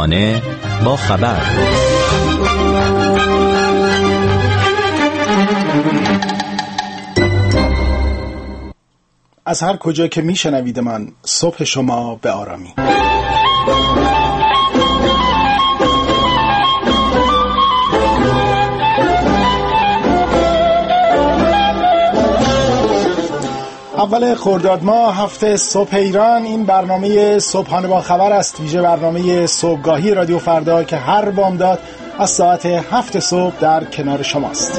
صبحانه با خبر. از هر کجا که میشنوید من، صبح شما به آرامی. اول خرداد ماه، هفته صبح ایران. این برنامه صبحانه با خبر است، ویژه برنامه صبحگاهی رادیو فردا که هر بامداد از ساعت 7 صبح در کنار شماست.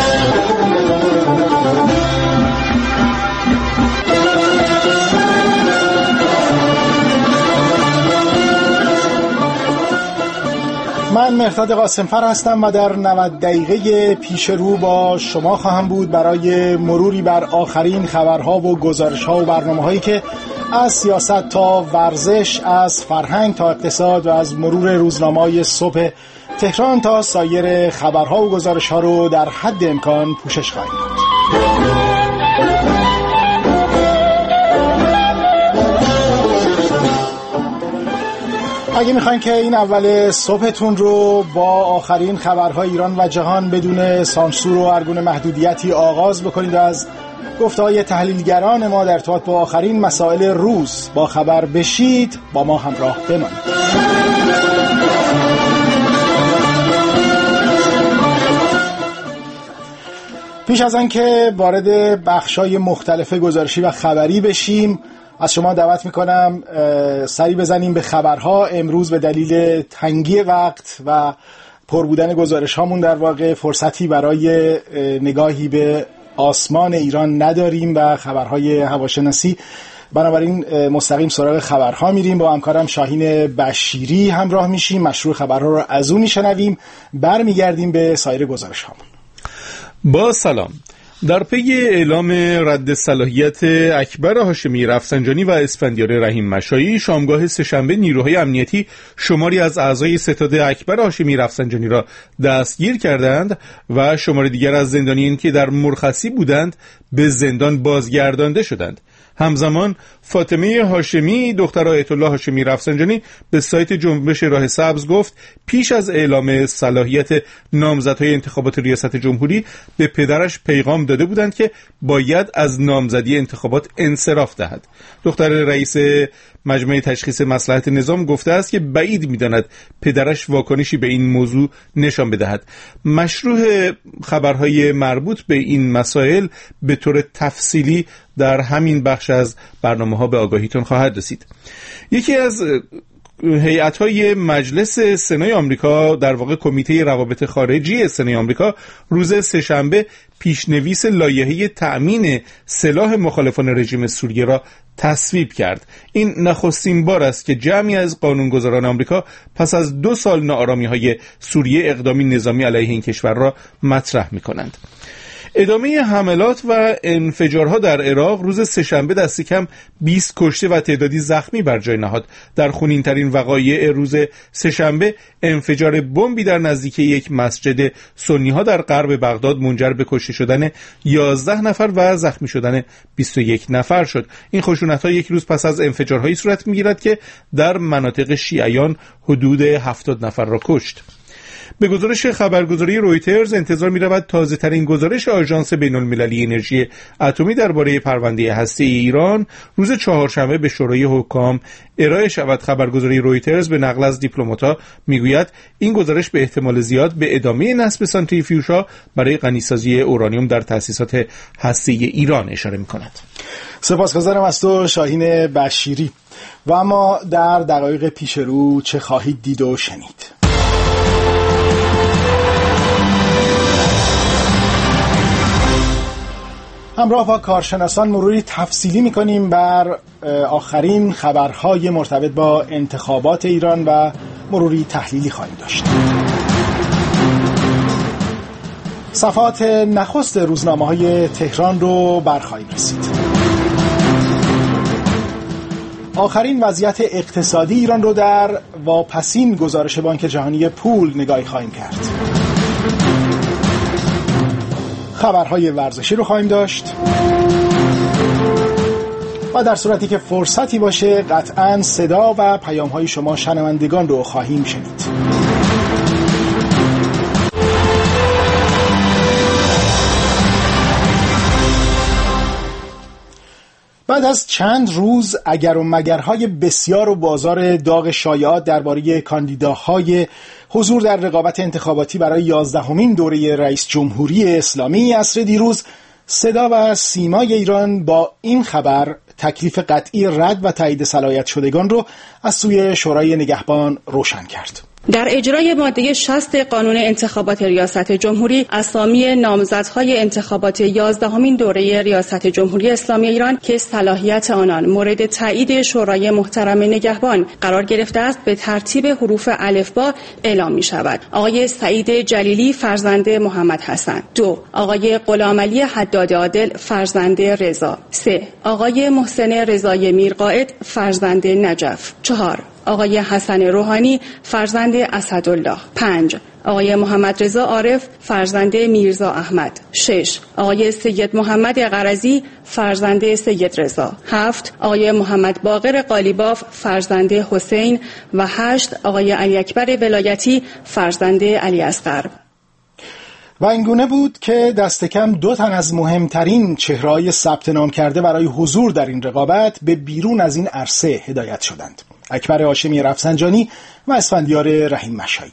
من مهرداد قاسمفر هستم و در 90 دقیقه پیش رو با شما خواهم بود برای مروری بر آخرین خبرها و گزارش‌ها و برنامه‌هایی که از سیاست تا ورزش، از فرهنگ تا اقتصاد و از مرور روزنامه‌های صبح تهران تا سایر خبرها و گزارش‌ها رو در حد امکان پوشش خواهیم داد. اگه میخواین که این اول صبحتون رو با آخرین خبرهای ایران و جهان بدون سانسور و هر گونه محدودیتی آغاز بکنید و از گفته‌های تحلیلگران ما در ارتباط با آخرین مسائل روز با خبر بشید، با ما همراه بمانید. پیش از آن که وارد بخش‌های مختلف گزارشی و خبری بشیم، از شما دعوت میکنم سری بزنیم به خبرها. امروز به دلیل تنگی وقت و پر بودن گزارش هامون در واقع فرصتی برای نگاهی به آسمان ایران نداریم و خبرهای هواشناسی. بنابراین مستقیم سراغ خبرها میریم. با همکارم شاهین بشیری همراه میشیم، مشروع خبرها رو از اون میشنویم، برمیگردیم به سایر گزارش هامون. با سلام. در پی اعلام رد صلاحیت اکبر هاشمی رفسنجانی و اسفندیار رحیم مشایی، شامگاه سه‌شنبه نیروهای امنیتی شماری از اعضای ستاد اکبر هاشمی رفسنجانی را دستگیر کردند و شماری دیگر از زندانیان که در مرخصی بودند به زندان بازگردانده شدند. همزمان فاطمه هاشمی دختر آیت الله هاشمی رفسنجانی به سایت جنبش راه سبز گفت پیش از اعلام صلاحیت نامزدهای انتخابات ریاست جمهوری به پدرش پیغام داده بودند که باید از نامزدی انتخابات انصراف دهد. دختر رئیس مجمع تشخیص مصلحت نظام گفته است که بعید می‌داند پدرش واکنشی به این موضوع نشان بدهد. مشروع خبرهای مربوط به این مسائل به طور تفصیلی در همین بخش از برنامه‌ها به آگاهیتون خواهد رسید. یکی از هیئت‌های مجلس سنای آمریکا، در واقع کمیته روابط خارجی سنای آمریکا، روز سه‌شنبه پیشنویس لایحه تأمین سلاح مخالفان رژیم سوریه را تصویب کرد. این نخستین بار است که جمعی از قانونگذاران آمریکا پس از 2 سال ناآرامی‌های سوریه اقدامی نظامی علیه این کشور را مطرح می‌کنند. ادامه حملات و انفجارها در عراق روز سه‌شنبه دست کم 20 کشته و تعدادی زخمی بر جای نهاد. در خونین‌ترین وقایع روز سه‌شنبه انفجار بمبی در نزدیکی یک مسجد سنی‌ها در غرب بغداد منجر به کشته شدن 11 نفر و زخمی شدن 21 نفر شد. این خشونت‌ها یک روز پس از انفجارهایی صورت می‌گیرد که در مناطق شیعیان حدود 70 نفر را کشت. به گزارش خبرگزاری رویترز انتظار می‌رود تازه‌ترین گزارش آژانس بین‌المللی انرژی اتمی درباره پرونده هسته‌ای ایران روز چهارشنبه به شورای حکام ارائه شود. خبرگزاری رویترز به نقل از دیپلمات‌ها میگوید این گزارش به احتمال زیاد به ادامه نصب سانتریفیوژها برای غنیسازی اورانیوم در تأسیسات هسته‌ای ایران اشاره می‌کند. سپاسگزارم از تو شاهین بشیری. و اما در دقایق پیش رو چه خواهید دید و شنید؟ همراه با کارشناسان مروری تفصیلی می‌کنیم بر آخرین خبرهای مرتبط با انتخابات ایران و مروری تحلیلی خواهیم داشت. صفحات نخست روزنامه‌های تهران رو برخواهیم رسید. آخرین وضعیت اقتصادی ایران رو در واپسین گزارش بانک جهانی پول نگاهی خواهیم کرد. خبرهای ورزشی رو خواهیم داشت. و در صورتی که فرصتی باشه قطعاً صدا و پیام‌های شما شنوندگان رو خواهیم شنید. بعد از چند روز اگر و مگرهای بسیار و بازار داغ شایعات درباره کاندیداهای حضور در رقابت انتخاباتی برای 11مین دوره رئیس جمهوری اسلامی، عصر دیروز صدا و سیمای ایران با این خبر تکلیف قطعی رد و تایید صلاحیت شدگان رو از سوی شورای نگهبان روشن کرد. در اجرای ماده 60 قانون انتخابات ریاست جمهوری، اسامی نامزدهای انتخابات 11مین دوره ریاست جمهوری اسلامی ایران که صلاحیت آنان مورد تایید شورای محترم نگهبان قرار گرفته است به ترتیب حروف الفبا اعلام می شود. آقای سعید جلیلی فرزند محمد حسن. 2. آقای غلامعلی حداد عادل فرزند رضا. 3. آقای محسن رضای میرقائد فرزند نجف. 4. آقای حسن روحانی فرزند اسدالله. 5. آقای محمد رضا عارف فرزند میرزا احمد. 6. آقای سید محمد غرضی فرزند سید رضا. 7. آقای محمد باقر قالیباف فرزند حسین و 8. آقای علی اکبر ولایتی فرزند علی اصغر. و اینگونه بود که دست کم 2 تن از مهمترین چهره‌های ثبت نام کرده برای حضور در این رقابت به بیرون از این عرصه هدایت شدند: اکبر هاشمی رفسنجانی و اسفندیار رحیم مشایی.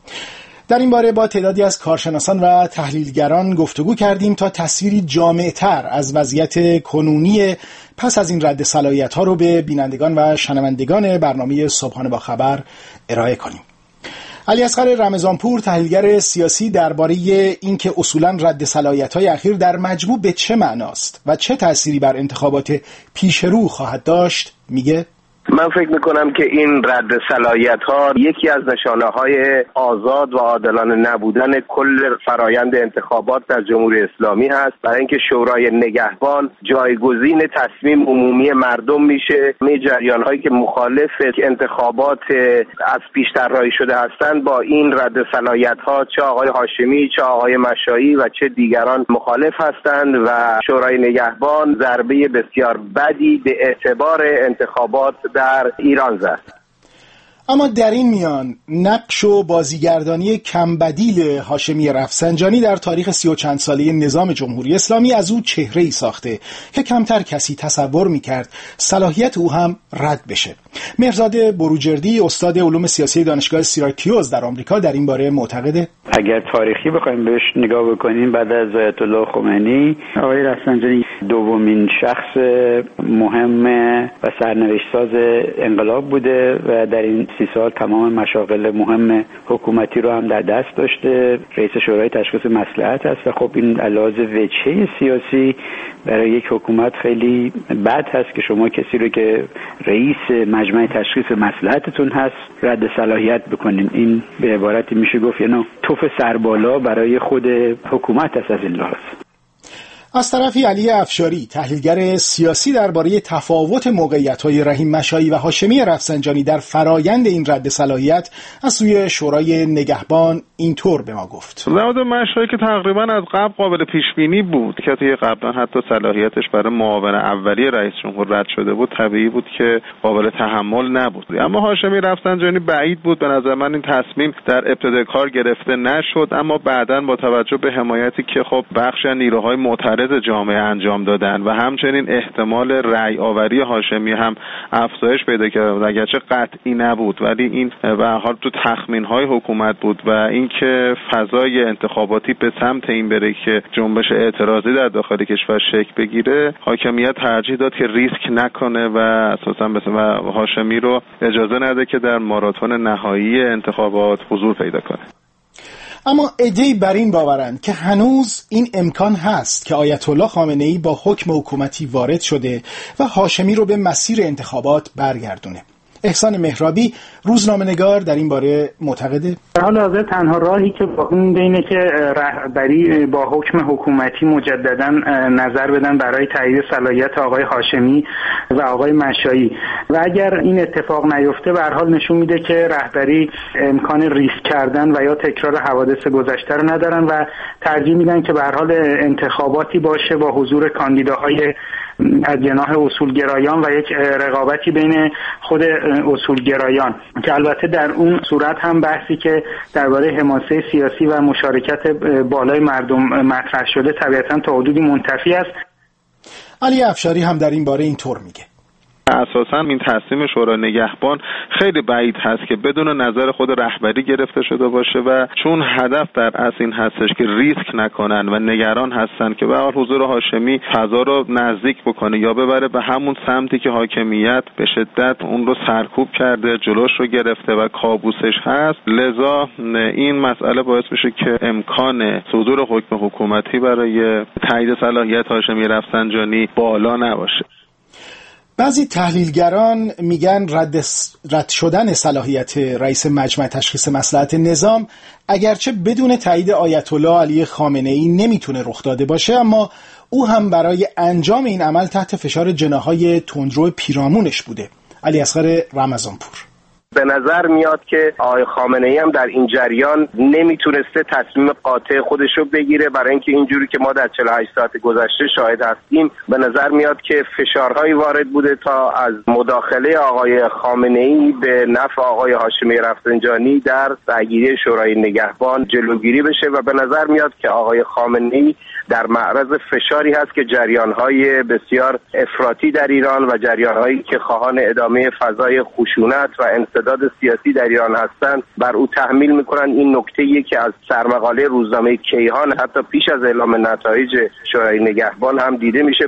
در این باره با تعدادی از کارشناسان و تحلیلگران گفتگو کردیم تا تصویری جامع‌تر از وضعیت کنونی پس از این رد صلاحیت‌ها رو به بینندگان و شنوندگان برنامه صبحانه با خبر ارائه کنیم. علی اصغر رمضانپور، تحلیلگر سیاسی، درباره اینکه اصولاً رد صلاحیت‌های اخیر در مجموع به چه معناست و چه تأثیری بر انتخابات پیشرو خواهد داشت میگه: من فکر میکنم که این رد صلاحیت‌ها یکی از نشانه‌های آزاد و عادلانه نبودن کل فرایند انتخابات در جمهوری اسلامی هست، برای اینکه شورای نگهبان جایگزین تصمیم عمومی مردم میشه. جریان‌هایی که مخالف انتخابات از پیش طراحی شده هستند با این رد صلاحیت‌ها، چه آقای هاشمی، چه آقای مشایی و چه دیگران مخالف هستند و شورای نگهبان ضربه بسیار بدی به اعتبار انتخابات در ایران زد. اما در این میان نقش و بازیگردانی کمبدیل هاشمی رفسنجانی در تاریخ 30 و چند ساله نظام جمهوری اسلامی از او چهره‌ای ساخته که کمتر کسی تصور می‌کرد صلاحیت او هم رد بشه. مهرزاد بروجردی، استاد علوم سیاسی دانشگاه سیراکیوز در آمریکا، در این باره معتقده اگر تاریخی بخوایم بهش نگاه بکنیم، بعد از آیت الله خمینی آقای رفسنجانی دومین شخص مهم و سرنوشت‌ساز انقلاب بوده و در این 30 سال تمام مشاغل مهم حکومتی رو هم در دست داشته. رئیس شورای تشخیص مصلحت است و خب این علاوه وجهه سیاسی برای یک حکومت خیلی بد هست که شما کسی رو که رئیس مجمع تشخیص مصلحتتون هست رد صلاحیت بکنین. این به عبارتی میشه گفت یعنی توف سربالا برای خود حکومت است از این لحاظ. از طرفی علی افشاری، تحلیلگر سیاسی، درباره تفاوت موقعیت‌های رحیم مشایی و هاشمی رفسنجانی در فرایند این رد صلاحیت از سوی شورای نگهبان اینطور به ما گفت: زمان مشایی که تقریبا از قبل قابل پیش بینی بود که توی قبلا حتی صلاحیتش برای معاون اولیه رئیس جمهور رد شده بود، طبیعی بود که قابل تحمل نبود. اما هاشمی رفسنجانی بعید بود. به نظر من این تصمیم در ابتدای کار گرفته نشد، اما بعداً با توجه به حمایتی که خب بخش نیروهای معترض جامعه انجام دادن و همچنین احتمال رأی آوری هاشمی هم افزایش پیدا کرد، اگرچه قطعی نبود ولی این به هر حال تو تخمین‌های حکومت بود و اینکه فضای انتخاباتی به سمت این بره که جنبش اعتراضی در داخل کشور شکل بگیره، حاکمیت ترجیح داد که ریسک نکنه و اساساً و هاشمی رو اجازه نده که در ماراتون نهایی انتخابات حضور پیدا کنه. اما عده‌ای بر این باورند که هنوز این امکان هست که آیت الله خامنه‌ای با حکم حکومتی وارد شده و هاشمی رو به مسیر انتخابات برگردونه. احسان مهرابی، روزنامه‌نگار، در این باره معتقده در حال حاضر تنها راهی که باقی اینه که رهبری با حکم حکومتی مجددا نظر بدن برای تایید صلاحیت آقای هاشمی و آقای مشایی و اگر این اتفاق نیفته به هر حال نشون میده که رهبری امکان ریسک کردن و یا تکرار حوادث گذشته رو ندارن و ترجیح میدن که به هر حال انتخاباتی باشه با حضور کاندیداهای از جناح اصولگرایان و یک رقابتی بین خود اصولگرایان که البته در اون صورت هم بحثی که درباره حماسه سیاسی و مشارکت بالای مردم مطرح شده طبیعتاً تا حدودی منتفی است. علی افشاری هم در این باره اینطور میگه: اساساً این تصمیم شورای نگهبان خیلی بعید هست که بدون نظر خود رهبری گرفته شده باشه و چون هدف در اصل این هستش که ریسک نکنن و نگران هستن که به حال حضور هاشمی فضا رو نزدیک بکنه یا ببره به همون سمتی که حاکمیت به شدت اون رو سرکوب کرده، جلوش رو گرفته و کابوسش هست، لذا این مسئله باعث میشه که امکان صدور حکم حکومتی برای تایید صلاحیت هاشمی رفسنجانی بالا نباشه. بعضی تحلیلگران میگن رد شدن صلاحیت رئیس مجمع تشخیص مصلحت نظام اگرچه بدون تایید آیت الله علی خامنه‌ای نمیتونه رخ داده باشه، اما او هم برای انجام این عمل تحت فشار جناح‌های تندرو پیرامونش بوده. علی اصغر رمضانپور: به نظر میاد که آقای خامنه‌ای هم در این جریان نمیتونسته تصمیم قاطع خودش رو بگیره، برای اینکه اینجوری که ما در 48 ساعت گذشته شاهد هستیم به نظر میاد که فشارهایی وارد بوده تا از مداخله آقای خامنه‌ای به نفع آقای هاشمی رفسنجانی در رأیگیری شورای نگهبان جلوگیری بشه و به نظر میاد که آقای خامنه‌ای در معرض فشاری هست که جریان‌های بسیار افراطی در ایران و جریان‌هایی که خواهان ادامه فضای خشونت و انسداد سیاسی در ایران هستند بر او تحمیل می‌کنند. این نکته‌ایه که از سرمقاله روزنامه کیهان حتی پیش از اعلام نتایج شورای نگهبان هم دیده میشه.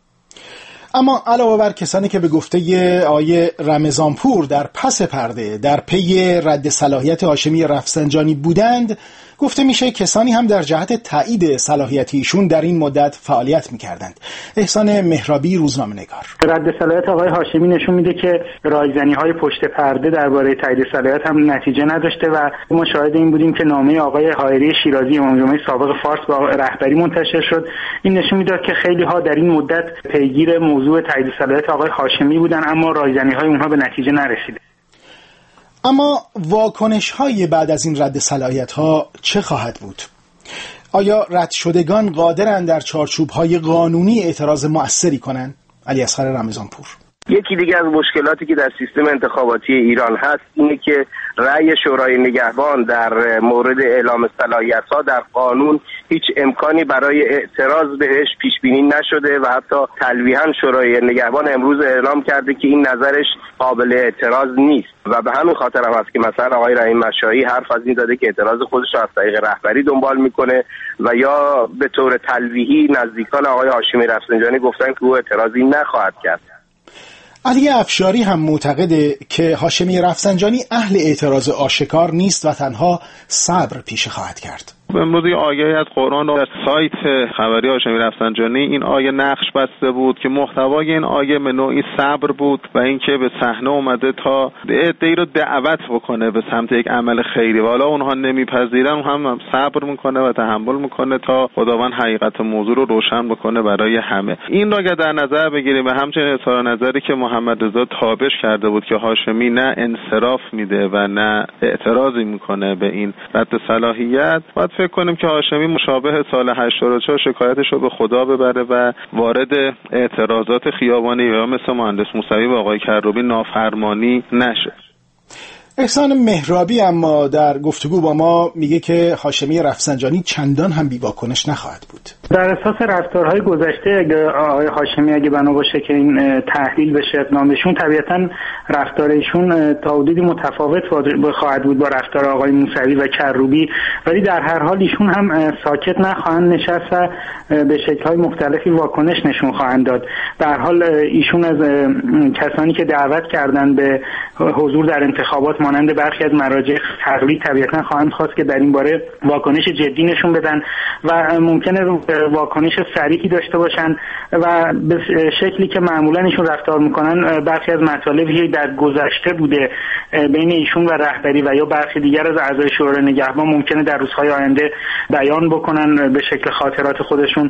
اما علاوه بر کسانی که به گفته آقای رمضانپور در پس پرده در پی رد صلاحیت هاشمی رفسنجانی بودند، گفته میشه کسانی هم در جهت تایید صلاحیت ایشون در این مدت فعالیت میکردند. احسان مهرابی، روزنامه‌نگار: رد صلاحیت آقای هاشمی نشون میده که رایزنی‌های پشت پرده درباره تایید صلاحیت هم نتیجه نداشته و ما شاهد این بودیم که نامه آقای حائری شیرازی امام جمعه سابق فارس با رهبری منتشر شد. این نشون میداد که خیلی ها در این مدت پیگیر موضوع تایید صلاحیت آقای هاشمی بودن، اما رایزنی‌های اونها به نتیجه نرسیده. اما واکنش‌های بعد از این رد صلاحیت‌ها چه خواهد بود؟ آیا رد شدگان قادرند در چارچوب‌های قانونی اعتراض مؤثری کنند؟ علی اصغر رمضانپور: یکی دیگه از مشکلاتی که در سیستم انتخاباتی ایران هست اینه که رأی شورای نگهبان در مورد اعلام صلاحیت‌ها در قانون هیچ امکانی برای اعتراض بهش پیش بینی نشده و حتی تلویحاً شورای نگهبان امروز اعلام کرده که این نظرش قابل اعتراض نیست و به همین خاطر هم هست که مثلا آقای رحیم مشایی حرف از این زده که اعتراض خودش رو از طریق رهبری دنبال میکنه و یا به طور تلویحی نزدیکان آقای هاشمی رفسنجانی گفتن که او اعتراضی نخواهد کرد. علی افشاری هم معتقده که هاشمی رفسنجانی اهل اعتراض آشکار نیست و تنها صبر پیشه خواهد کرد. امروز یه آیه از قرآن رو در سایت خبری هاشمی رفسنجانی این آیه نقش بسته بود که محتوای این آیه به نوعی صبر بود و اینکه به صحنه اومده تا عده‌ای رو دعوت بکنه به سمت یک عمل خیری و حالا اونها نمیپذیرن، هم صبر میکنه و تحمل میکنه تا خداوند حقیقت موضوع رو روشن بکنه برای همه. این را اگر در نظر بگیریم و همچنین اظهار نظری که محمد رضا تابش کرده بود که هاشمی نه انصراف میده و نه اعتراضی میکنه به این رد صلاحیت، باید فکر کنیم که هاشمی مشابه سال 84 شکایتش رو به خدا ببره و وارد اعتراضات خیابانی یا مثل مهندس موسوی و آقای کروبی نافرمانی نشه. احسان مهرابی اما در گفتگو با ما میگه که هاشمی رفسنجانی چندان هم بی‌واکنش نخواهد بود. در اساس رفتارهای گذشته آقای هاشمی اگه بنا باشه که این تحلیل بشه اقدام بهشون، طبیعتاً رفتار ایشون تا حدودی متفاوت خواهد بود با رفتار آقای موسوی و کروبی، ولی در هر حال ایشون هم ساکت نخواهند نشست و به شکل‌های مختلفی واکنش نشون خواهند داد. در حال ایشون از کسانی که دعوت کردن به حضور در انتخابات مانند برخی از مراجع تقلید طبیعتاً خواهند خواست که در این باره واکنش جدی نشون بدن و ممکنه واکنش سریعی داشته باشن و به شکلی که معمولا ایشون رفتار میکنن برخی از مطالبی در گذشته بوده بین ایشون و رهبری و یا برخی دیگر از اعضای شورای نگهبان ممکنه در روزهای آینده بیان بکنن به شکل خاطرات خودشون.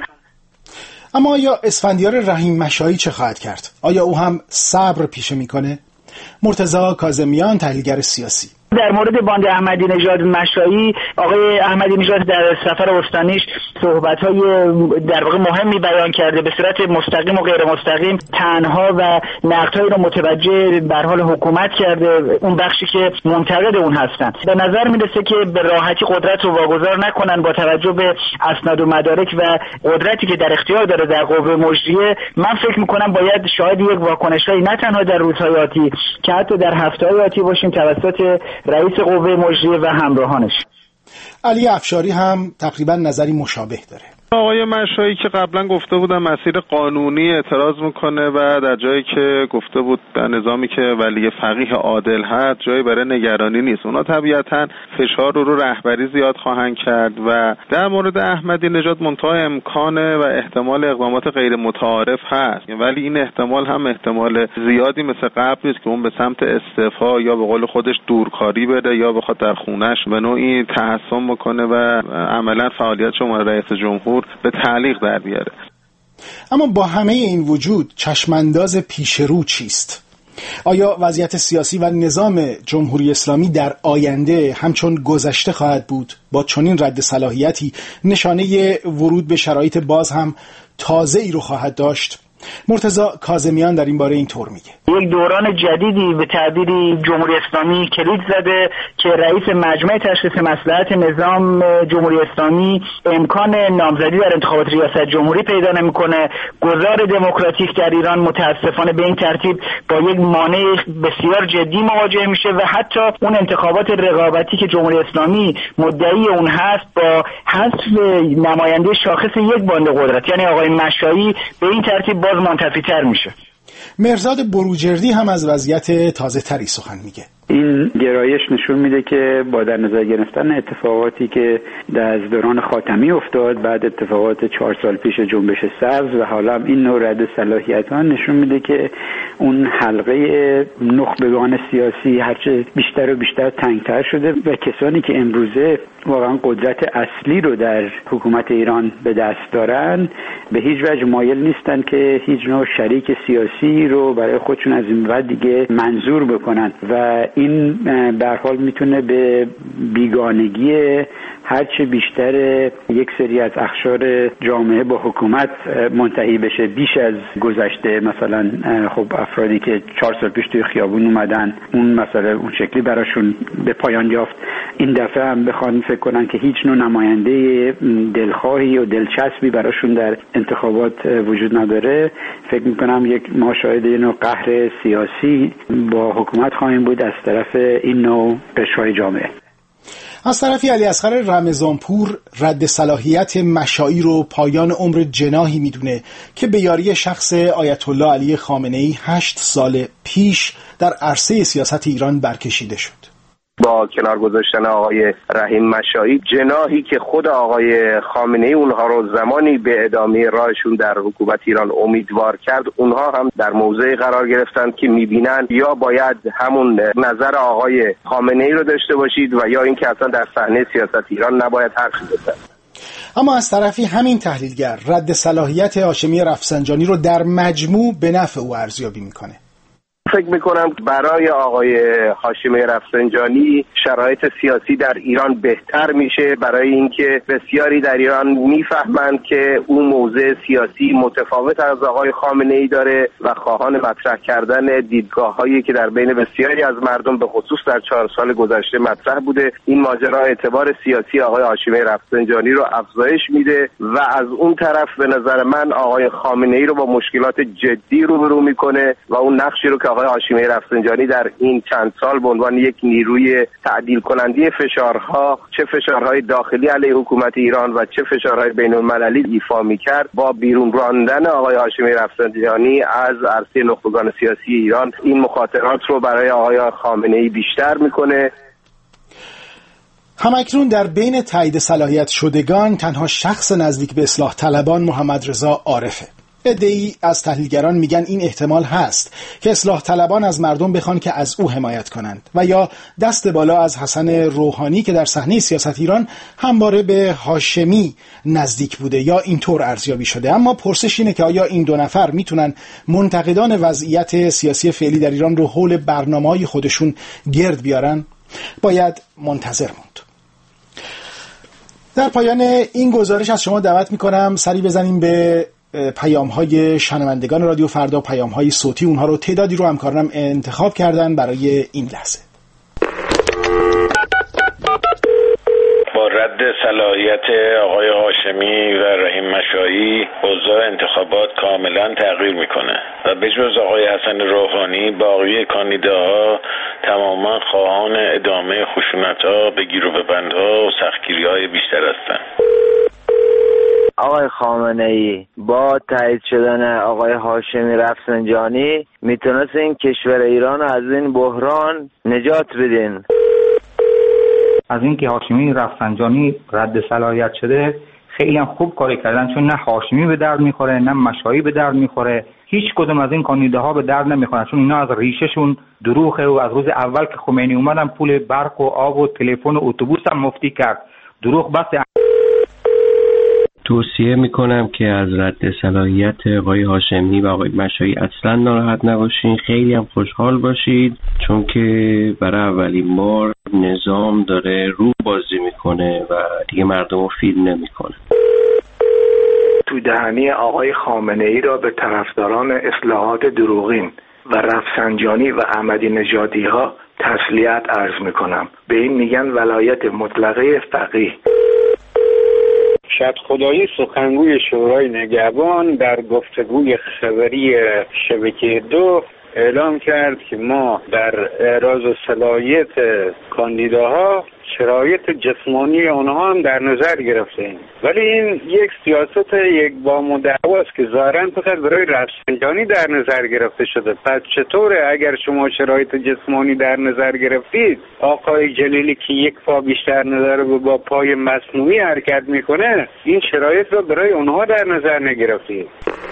اما آیا اسفندیار رحیم مشایی چه خواهد کرد؟ آیا او هم صبر پیشه میکنه؟ مرتضی کاظمیان، تحلیلگر سیاسی: در مورد باند احمدی نژاد مشایی، آقای احمدی نژاد در سفر استانیش صحبت‌های در واقع مهمی بیان کرده، به صورت مستقیم و غیر مستقیم تنها و نقدهایی رو متوجه به حال حکومت کرده، اون بخشی که منتقد اون هستن. به نظر میرسه که به راحتی قدرت رو واگذار نکنن با توجه به اسناد و مدارک و قدرتی که در اختیار داره در قوه مجریه. من فکر میکنم باید شاهد یک واکنشی نه تنها در روزهای آتی که حتی در هفته‌های آتی باشیم توسط رئیس قوه مجریه و همراهانش. علی افشاری هم تقریبا نظری مشابه داره. آقای مشایی که قبلا گفته بودن مسیر قانونی اعتراض میکنه و در جایی که گفته بود در نظامی که ولی فقیه عادل هست جایی برای نگرانی نیست، اونا طبیعتا فشار رو رهبری زیاد خواهند کرد. و در مورد احمدی نژاد منتها امکانه و احتمال اقدامات غیر متعارف هست، ولی این احتمال هم احتمال زیادی مثل قبل نیست که اون به سمت استعفا یا به قول خودش دورکاری بده یا بخواد در خونش به نوعی تحسن بکنه و عملا فعالیت شما رئیس جمهور به تعلیق در بیاره. اما با همه این وجود چشمانداز پیشرو چیست؟ آیا وضعیت سیاسی و نظام جمهوری اسلامی در آینده همچون گذشته خواهد بود؟ با چنین رد صلاحیتی نشانه ورود به شرایط باز هم تازه ای رو خواهد داشت؟ مرتضی کاظمیان در این باره اینطور میگه: یک دوران جدیدی به تعبیری جمهوری اسلامی کلید زده که رئیس مجمع تشخیص مصلحت نظام جمهوری اسلامی امکان نامزدی در انتخابات ریاست جمهوری پیدا نمیکنه. گذار دموکراتیک در ایران متاسفانه به این ترتیب با یک مانع بسیار جدی مواجه میشه و حتی اون انتخابات رقابتی که جمهوری اسلامی مدعی اون هست با حذف نماینده شاخص یک باند قدرت یعنی آقای مشایی به این ترتیب باز منتفی‌تر میشه. مرزاد بروجردی هم از وضعیت تازه تری سخن میگه. این گرایش نشون میده که با در نظر گرفتن اتفاقاتی که در دوران خاتمی افتاد، بعد اتفاقات 4 سال پیش جنبش سبز و حالا هم این نوع رد صلاحیت‌ها نشون میده که اون حلقه نخبگان سیاسی هرچه بیشتر و بیشتر تنگتر شده و کسانی که امروزه واقعا قدرت اصلی رو در حکومت ایران به دست دارن به هیچ وجه مایل نیستن که هیچ نوع شریک سیاسی رو برای خودشون از این بعد دیگه منظور بکنن و این به هر حال میتونه به بیگانگی هرچه بیشتر یک سری از اقشار جامعه با حکومت منتهی بشه بیش از گذشته. مثلا خب افرادی که 4 سال پیش توی خیابون اومدن اون مسئله اون شکلی براشون به پایان یافت، این دفعه هم بخوان فکر کنن که هیچ نوع نماینده دلخواهی و دلچسبی براشون در انتخابات وجود نداره. فکر میکنم ما شاهد یه نوع قهر سیاسی با حکومت خواهیم بود از طرف این نوع قشرهای جامعه. از طرفی علی اصغر رمضانپور رد صلاحیت مشایی رو پایان عمر جناحی میدونه که به یاری شخص آیت الله علی خامنه‌ای 8 سال پیش در عرصه سیاست ایران برکشیده شد. با کنار گذاشتن آقای رحیم مشایی، جناحی که خود آقای خامنه‌ای اونها رو زمانی به ادامه راهشون در حکومت ایران امیدوار کرد، اونها هم در موضعی قرار گرفتن که میبینن یا باید همون نظر آقای خامنه‌ای رو داشته باشید و یا اینکه اصلا در صحنه سیاست ایران نباید حرفی بزنید. اما از طرفی همین تحلیلگر رد صلاحیت هاشمی رفسنجانی رو در مجموع به نفع او ارزیابی میکنه. فکر میکنم برای آقای هاشمی رفسنجانی شرایط سیاسی در ایران بهتر میشه، برای اینکه بسیاری در ایران میفهمند که اون موضع سیاسی متفاوت از آقای خامنه‌ای داره و خواهان مطرح کردن دیدگاه‌هایی که در بین بسیاری از مردم به خصوص در 4 سال گذشته مطرح بوده. این ماجرا اعتبار سیاسی آقای هاشمی رفسنجانی رو افزایش میده و از اون طرف به نظر من آقای خامنه‌ای رو با مشکلات جدی روبرو میکنه و اون نقشی رو که آقای هاشمی رفسنجانی در این چند سال به عنوان یک نیروی تعدیل کننده فشارها، چه فشارهای داخلی علیه حکومت ایران و چه فشارهای بین‌المللی ایفا می‌کرد، با بیرون راندن آقای هاشمی رفسنجانی از عرصه نخبگان سیاسی ایران این مخاطرات رو برای آقای خامنه‌ای بیشتر میکنه. همکنون در بین تایید صلاحیت شدگان تنها شخص نزدیک به اصلاح طلبان محمد رضا عارفه. عده‌ای از تحلیلگران میگن این احتمال هست که اصلاح طلبان از مردم بخوان که از او حمایت کنند و یا دست بالا از حسن روحانی که در صحنه سیاست ایران همواره به هاشمی نزدیک بوده یا اینطور ارزیابی شده. اما پرسش اینه که آیا این دو نفر میتونن منتقدان وضعیت سیاسی فعلی در ایران رو حول برنامه‌های خودشون گرد بیارن؟ باید منتظر موند. در پایان این گزارش از شما دعوت میکنم سری بزنیم به پیام‌های شنوندگان رادیو فردا، پیام‌های صوتی. اونها رو تعدادی رو همکارانم انتخاب کردن برای این لحظه. با رد صلاحیت آقای هاشمی و رحیم مشایی اوضاع انتخابات کاملا تغییر میکنه و به جز آقای حسن روحانی باقی کاندیداها تماما خواهان ادامه خشونت‌ها به گیر و ببندها و سختگیری‌های بیشتر هستند. آقای خامنه‌ای با تایید شدن آقای هاشمی رفسنجانی میتونست این کشور ایران از این بحران نجات بدین. از اینکه هاشمی رفسنجانی رد صلاحیت شده خیلی هم خوب کاری کردن، چون نه هاشمی به درد میخوره نه مشایی به درد میخوره، هیچ کدوم از این کاندیداها به درد نمیخورن، چون اینا از ریشهشون دروغه و از روز اول که خمینی اومدن پول برق و آب و تلفن و اتوبوس هم مفتی کرد. دروغ بس. توصیه میکنم که از رد صلاحیت آقای هاشمی و آقای مشایی اصلا ناراحت نباشین، خیلی هم خوشحال باشید، چون که برای اولین بار نظام داره رو بازی میکنه و دیگه مردم رو فیل نمیکنه. تو دهنی آقای خامنه‌ای را به طرفداران اصلاحات دروغین و رفسنجانی و احمدی نژادی ها تسلیت عرض میکنم. به این میگن ولایت مطلقه فقیه. شاد خدایی سخنگوی شورای نگهبان در گفتگوی خبری شبکه 2 اعلام کرد که ما در اعراض صلاحیت کاندیداها شرایط جسمانی آنها هم در نظر گرفتیم، ولی این یک سیاست یک بام و دعواست که ظاهراً فقط برای رفسنجانی در نظر گرفته شده. پس چطوره اگر شما شرایط جسمانی در نظر گرفتید، آقای جلیلی که یک پا بیشتر نداره و با پای مصنوعی حرکت میکنه، این شرایط رو برای اونها در نظر نگرفتید؟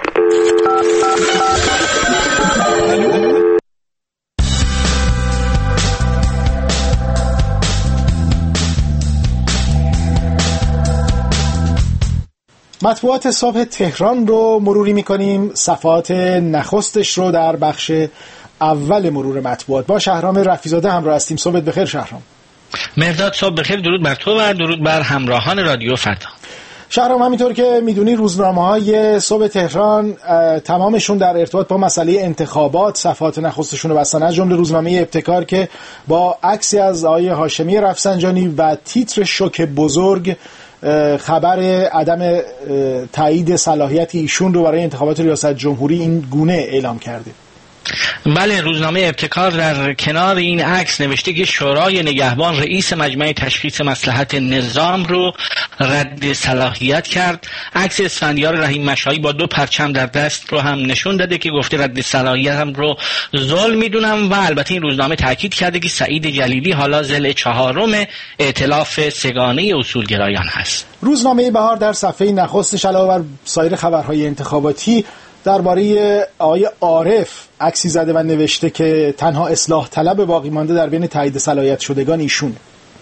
مطبوعات صبح تهران رو مروری میکنیم، صفحات نخستش رو در بخش اول مرور مطبوعات. با شهرام رفیزاده همراه هستیم. صبحت بخیر شهرام. مهرداد صبح بخیر، درود بر تو و درود بر همراهان رادیو فردا. شهرام، همینطور که میدونی روزنامه‌های صبح تهران تمامشون در ارتباط با مسئله انتخابات صفحات نخستشون رو بستن، از جمله روزنامه ابتکار که با عکسی از آقای هاشمی رفسنجانی و تیتر شوک بزرگ خبر عدم تایید صلاحیت ایشون رو برای انتخابات ریاست جمهوری این گونه اعلام کرده. بله، روزنامه ابتکار در کنار این عکس نوشته که شورای نگهبان رئیس مجمع تشخیص مصلحت نظام رو رد صلاحیت کرد. عکس اسفندیار رحیم مشایی با 2 پرچم در دست رو هم نشون داده که گفته رد صلاحیتم رو ظلم میدونم و البته این روزنامه تاکید کرده که سعید جلیلی حالا ضلع 4 ائتلاف سگانه اصولگرایان هست. روزنامه بهار در صفحه نخستش علاوه بر سایر خبرهای انتخاباتی درباره آقای عارف عکسی زده و نوشته که تنها اصلاح طلب باقی مانده در بین تایید صلاحیت شدگان ایشونه.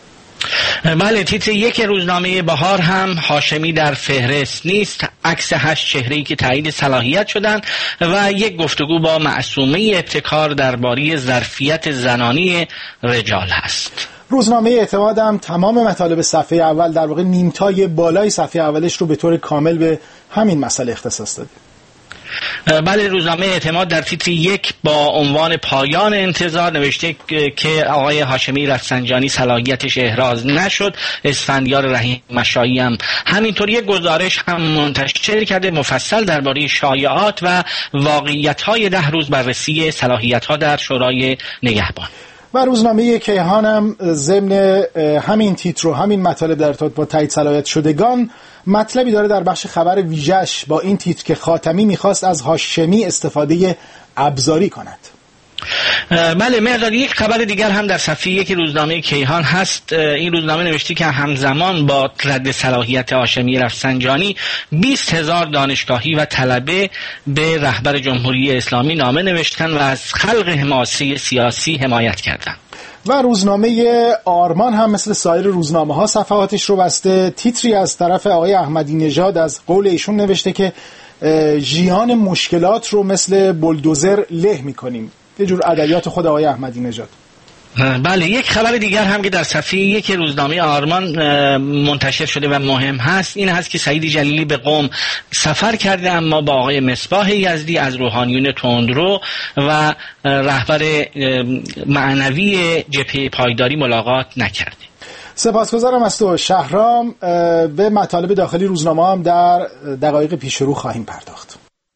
بله، تیتر 1 روزنامه بهار هم هاشمی در فهرست نیست، عکس 8 چهره‌ای که تایید صلاحیت شدن و یک گفتگو با معصومه ابتکار درباره ظرفیت زنانی رجال هست. روزنامه اعتماد هم تمام مطالب صفحه اول، در واقع نیمتای بالای صفحه اولش رو به طور کامل به همین مسئله اختصاص داده. بله، روزنامه اعتماد در تیتر 1 با عنوان پایان انتظار نوشته که آقای هاشمی رفسنجانی صلاحیتش احراز نشد. اسفندیار رحیم مشایی هم همینطور یک گزارش هم منتشر کرده مفصل درباره شایعات و واقعیت‌های 10 روز بررسی صلاحیت‌ها در شورای نگهبان. و روزنامه کیهان هم ضمن همین تیتر و همین مطالب در ارتباط با تایید صلاحیت شدگان مطلبی داره در بخش خبر ویژه‌اش با این تیتر که خاتمی میخواست از هاشمی استفاده ابزاری کند. بله مهرداد، یک خبر دیگر هم در صفحه 1 روزنامه کیهان هست. این روزنامه نوشته که همزمان با رد صلاحیت هاشمی رفسنجانی 20,000 دانشگاهی و طلبه به رهبر جمهوری اسلامی نامه نوشتن و از خلق حماسه سیاسی حمایت کردند. و روزنامه آرمان هم مثل سایر روزنامه ها صفحاتش رو بسته. تیتری از طرف آقای احمدی نژاد از قول ایشون نوشته که ژیان مشکلات رو مثل بلدوزر له می‌کنیم. یه جور ادبیات خود آقای احمدی نژاد. بله، یک خبر دیگر هم که در صفحه 1 روزنامه آرمان منتشر شده و مهم هست این هست که سعید جلیلی به قم سفر کرده، اما با آقای مصباح یزدی از روحانیون تندرو و رهبر معنوی جبهه پایداری ملاقات نکرده. سپاسگزارم از تو شهرام. به مطالب داخلی روزنامه هم در دقایق پیش رو خواهیم پرداخت.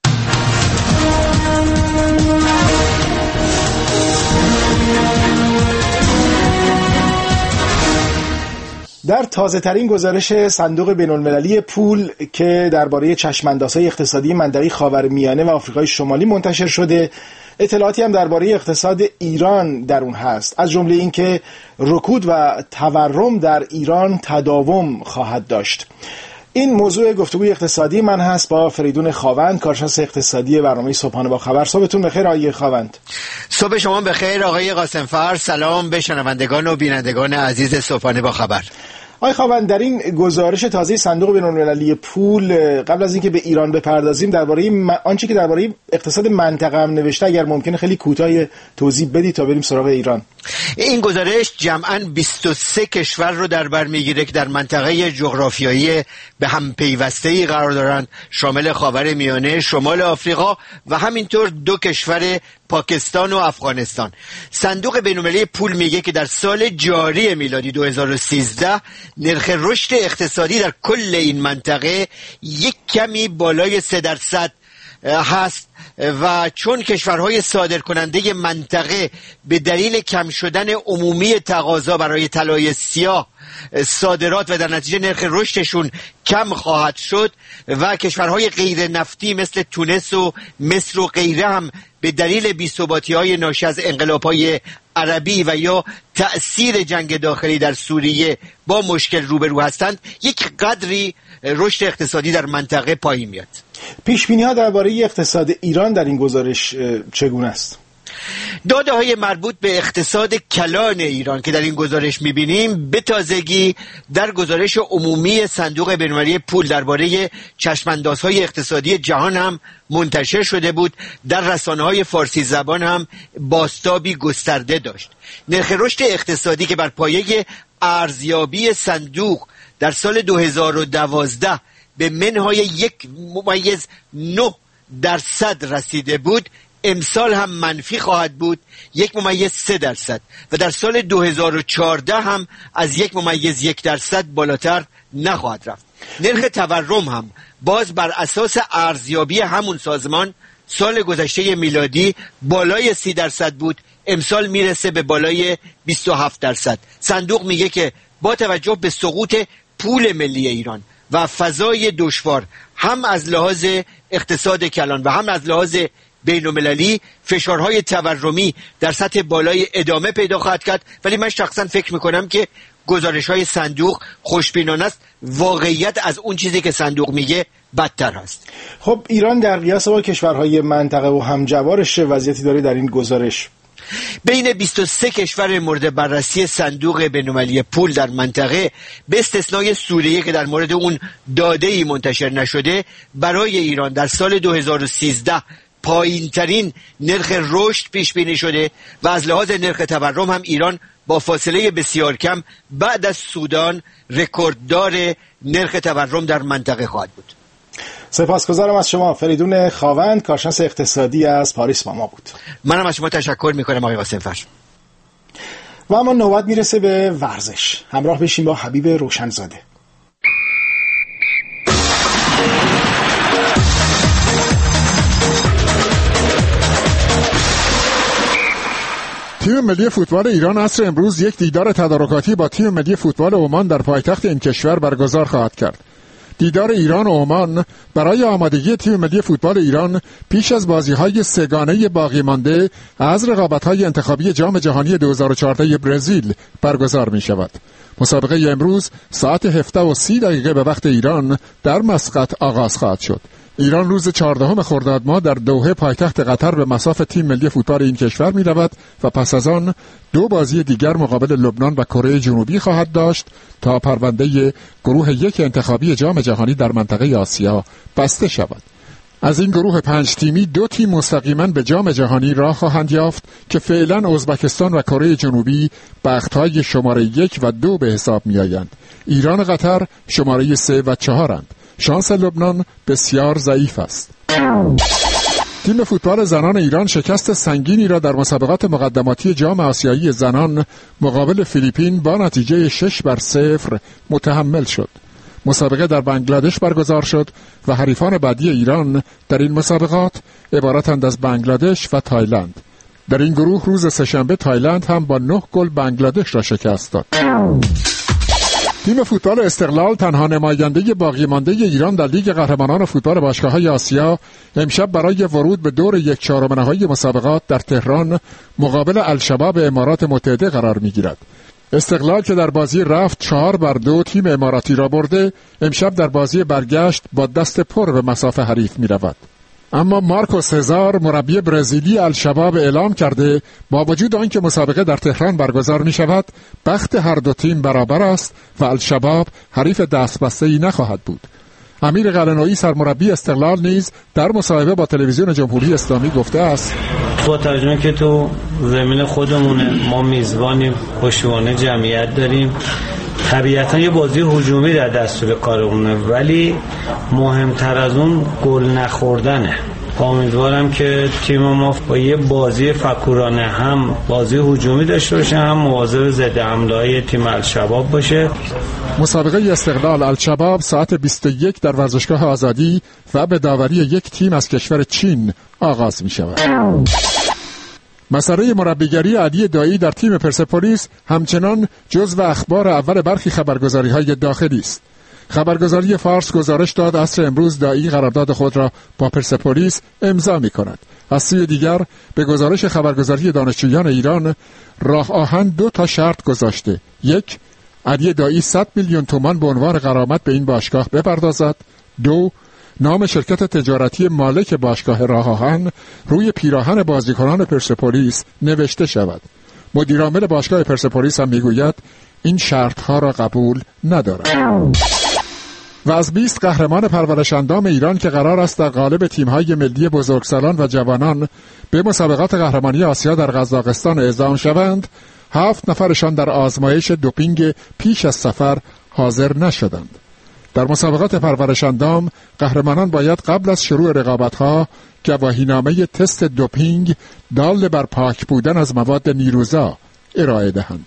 در تازه ترین گزارش صندوق بین‌المللی پول که درباره چشم‌اندازهای اقتصادی منطقه خاورمیانه و آفریقای شمالی منتشر شده، اطلاعاتی هم درباره اقتصاد ایران در اون هست، از جمله اینکه رکود و تورم در ایران تداوم خواهد داشت. این موضوع گفتگوی اقتصادی من هست با فریدون خاوند، کارشناس اقتصادی برنامه صبحانه با خبر. صبحتون بخیر آقای خاوند. صبح شما بخیر آقای قاسمفر. سلام به شنوندگان و بینندگان عزیز صبحانه با خبر. آقای خاوند، در این گزارش تازه صندوق بین‌المللی پول قبل از اینکه به ایران بپردازیم درباره آنچه که درباره اقتصاد منطقه هم نوشته، اگر ممکنه خیلی کوتاه توضیح بدید تا بریم سراغ ایران. این گزارش جمعاً 23 کشور رو در بر میگیره که در منطقه جغرافیایی به هم پیوسته‌ای قرار دارند، شامل خاورمیانه، شمال آفریقا و همینطور 2 کشور پاکستان و افغانستان. صندوق بین‌المللی پول میگه که در سال جاری میلادی 2013 نرخ رشد اقتصادی در کل این منطقه یک کمی بالای 3% هست و چون کشورهای صادرکننده منطقه به دلیل کم شدن عمومی تقاضا برای طلای سیاه صادرات و در نتیجه نرخ رشدشون کم خواهد شد و کشورهای غیر نفتی مثل تونس و مصر و غیره هم به دلیل بی‌ثباتی‌های ناشی از انقلاب‌های عربی و یا تأثیر جنگ داخلی در سوریه با مشکل روبرو هستند، یک قدری رشد اقتصادی در منطقه پایین میاد. پیش‌بینی‌ها درباره اقتصاد ایران در این گزارش چگونه است؟ داده‌های مربوط به اقتصاد کلان ایران که در این گزارش می‌بینیم به تازگی در گزارش عمومی صندوق بین‌المللی پول درباره چشم‌اندازهای اقتصادی جهان هم منتشر شده بود. در رسانه‌های فارسی زبان هم بازتابی گسترده داشت. نرخ رشد اقتصادی که بر پایه ارزیابی صندوق در سال 2012 به منهای 1.9% رسیده بود، امسال هم منفی خواهد بود 1.3% و در سال 2014 هم از 1.1% بالاتر نخواهد رفت. نرخ تورم هم باز بر اساس ارزیابی همون سازمان سال گذشته میلادی بالای 30% بود، امسال میرسه به بالای 27%. صندوق میگه که با توجه به سقوط پول ملی ایران و فضای دشوار هم از لحاظ اقتصاد کلان و هم از لحاظ بین‌المللی فشارهای تورمی در سطح بالای ادامه پیدا خواهد کرد، ولی من شخصا فکر میکنم که گزارش‌های صندوق خوشبینانه است. واقعیت از اون چیزی که صندوق میگه بدتر هست. خب ایران در قیاس با کشورهای منطقه و همجوارش وضعیتی داره در این گزارش؟ بین 23 کشور مورد بررسی صندوق بین‌المللی پول در منطقه به استثنای سوریه که در مورد اون داده‌ای منتشر نشده، برای ایران در سال 2013 پایین ترین نرخ رشد پیش بینی شده و از لحاظ نرخ تورم هم ایران با فاصله بسیار کم بعد از سودان رکورددار نرخ تورم در منطقه خواهد بود. سپاسگزارم از شما. فریدون خاوند، کارشناس اقتصادی از پاریس با ما بود. منم از شما تشکر میکنم آقای قاسمفر. و اما نوبت میرسه به ورزش. همراه بشیم با حبیب روشنزاده. تیم ملی فوتبال ایران عصر امروز یک دیدار تدارکاتی با تیم ملی فوتبال عمان در پایتخت این کشور برگزار خواهد کرد. دیدار ایران و عمان برای آمادگی تیم ملی فوتبال ایران پیش از بازی‌های سه‌گانه باقی مانده از رقابت‌های انتخابی جام جهانی 2014 برزیل برگزار می‌شود. مسابقه امروز ساعت 17:30 به وقت ایران در مسقط آغاز خواهد شد. ایران روز 14 خرداد ماه در دوحه پایتخت قطر به مصاف تیم ملی فوتبال این کشور می رود و پس از آن 2 بازی دیگر مقابل لبنان و کره جنوبی خواهد داشت تا پرونده گروه 1 انتخابی جام جهانی در منطقه آسیا بسته شود. از این گروه 5 تیمی 2 تیم مستقیما به جام جهانی راه خواهند یافت که فعلا ازبکستان و کره جنوبی بختهای شماره 1 و 2 به حساب می آیند. ایران و قطر شماره 3 و 4 شانس لبنان بسیار ضعیف است. تیم فوتبال زنان ایران شکست سنگینی را در مسابقات مقدماتی جام آسیایی زنان مقابل فیلیپین با نتیجه 6-0 متحمل شد. مسابقه در بنگلادش برگزار شد و حریفان بعدی ایران در این مسابقات عبارتند از بنگلادش و تایلند. در این گروه روز سه‌شنبه تایلند هم با 9 گل بنگلادش را شکست داد. تیم فوتبال استقلال تنها نماینده باقی مانده ایران در لیگ قهرمانان فوتبال باشگاه‌های آسیا امشب برای ورود به دور 1/4 نهایی مسابقات در تهران مقابل الشباب امارات متحده قرار می‌گیرد. استقلال که در بازی رفت 4-2 تیم اماراتی را برده، امشب در بازی برگشت با دست پر به مسافه حریف می‌رود. اما مارکوس هزار مربی برزیلی الشباب اعلام کرده با وجود آنکه مسابقه در تهران برگزار می شود بخت هر دو تیم برابر است و الشباب حریف دستبسته‌ای نخواهد بود. امیر قلعه‌نویی سرمربی استقلال نیز در مصاحبه با تلویزیون جمهوری اسلامی گفته است با توجه که تو زمین خودمونه، ما میزبانیم، پشتوانه جمعیت داریم، طبیعتا یه بازی هجومی در دستور کارمونه، ولی مهمتر از اون گل نخوردنه. امیدوارم که تیم ما با یه بازی فکورانه هم بازی هجومی داشته باشه، هم مواظب ضد حمله‌های تیم الشباب باشه. مسابقه استقلال الشباب ساعت 21 در ورزشگاه آزادی و به داوری یک تیم از کشور چین آغاز می شود. مسئله مربیگری علی دایی در تیم پرسپولیس همچنان جزو اخبار اول برخی خبرگزاری‌های داخلی است. خبرگزاری فارس گزارش داد عصر امروز دایی قرارداد خود را با پرسپولیس امضا می‌کند. از سوی دیگر به گزارش خبرگزاری دانشجویان ایران راه آهن 2 شرط گذاشته. 1. علی دایی 100 میلیون تومان به عنوان غرامت به این باشگاه بپردازد. 2. نام شرکت تجارتی مالک باشگاه راه آهن روی پیراهن بازیکنان پرسپولیس نوشته شود. مدیرعامل باشگاه پرسپولیس هم میگوید این شرطها را قبول ندارد. و از 20 قهرمان پرورش اندام ایران که قرار است در قالب تیم‌های ملی بزرگسالان و جوانان به مسابقات قهرمانی آسیا در قزاقستان اعزام شوند، 7 نفرشان در آزمایش دوپینگ پیش از سفر حاضر نشدند. در مسابقات پرورش اندام قهرمانان باید قبل از شروع رقابت‌ها گواهینامه تست دوپینگ دال بر پاک بودن از مواد نیروزا ارائه دهند.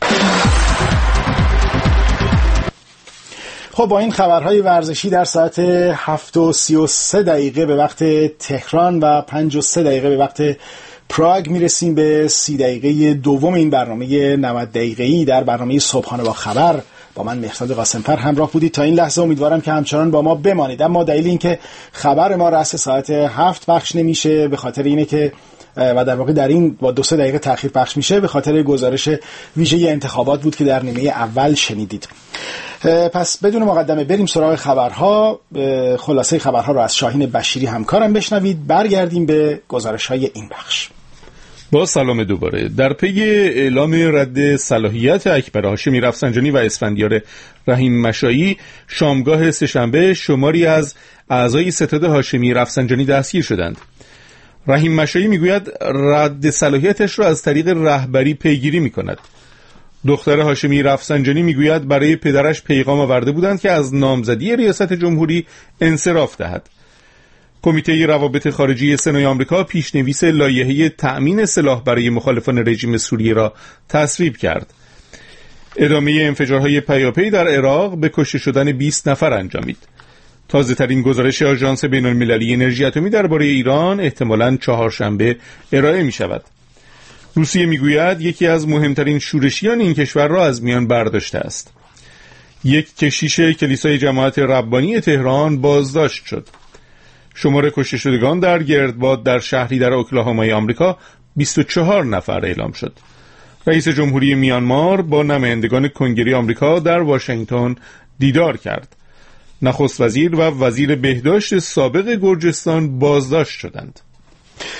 خب با این خبرهای ورزشی در ساعت 7:33 به وقت تهران و 5:03 به وقت پراگ میرسیم به 30 دقیقه دوم این برنامه 90 دقیقه‌ای در برنامه صبحانه با خبر. با من مهرداد قاسم‌فر همراه بودید تا این لحظه. امیدوارم که همچنان با ما بمانید. اما دلیل این که خبر ما رأس ساعت 7 پخش نمیشه به خاطر اینه که و در واقع در این با 2-3 دقیقه تأخیر پخش میشه به خاطر گزارش ویژه انتخابات بود که در نیمه اول شنیدید. پس بدون مقدمه بریم سراغ خبرها. خلاصه خبرها رو از شاهین بشیری همکارم بشنوید. برگردیم به گزارش‌های این بخش. با سلام دوباره. در پی اعلام رد صلاحیت اکبر هاشمی رفسنجانی و اسفندیار رحیم مشایی شامگاه سه‌شنبه شماری از اعضای ستاد هاشمی رفسنجانی دستگیر شدند. رحیم مشایی میگوید رد صلاحیتش را از طریق رهبری پیگیری میکند. دختر هاشمی رفسنجانی میگوید برای پدرش پیغام آورده بودند که از نامزدی ریاست جمهوری انصراف دهد. کمیته روابط خارجی سنای آمریکا پیشنویس لایحه تأمین سلاح برای مخالفان رژیم سوریه را تصویب کرد. ادامه انفجارهای پیاپی در عراق به کشته شدن 20 نفر انجامید. تازه ترین گزارش آژانس بین‌المللی انرژی اتمی درباره ایران احتمالاً چهارشنبه ارائه می شود. روسیه میگوید یکی از مهمترین شورشیان این کشور را از میان برداشته است. یک کشیش کلیسای جماعت ربانی تهران بازداشت شد. شمار کشته شدگان در گردباد در شهری در اوکلاهومای آمریکا 24 نفر اعلام شد. رئیس جمهوری میانمار با نمایندگان کنگره آمریکا در واشنگتن دیدار کرد. نخست وزیر و وزیر بهداشت سابق گرجستان بازداشت شدند.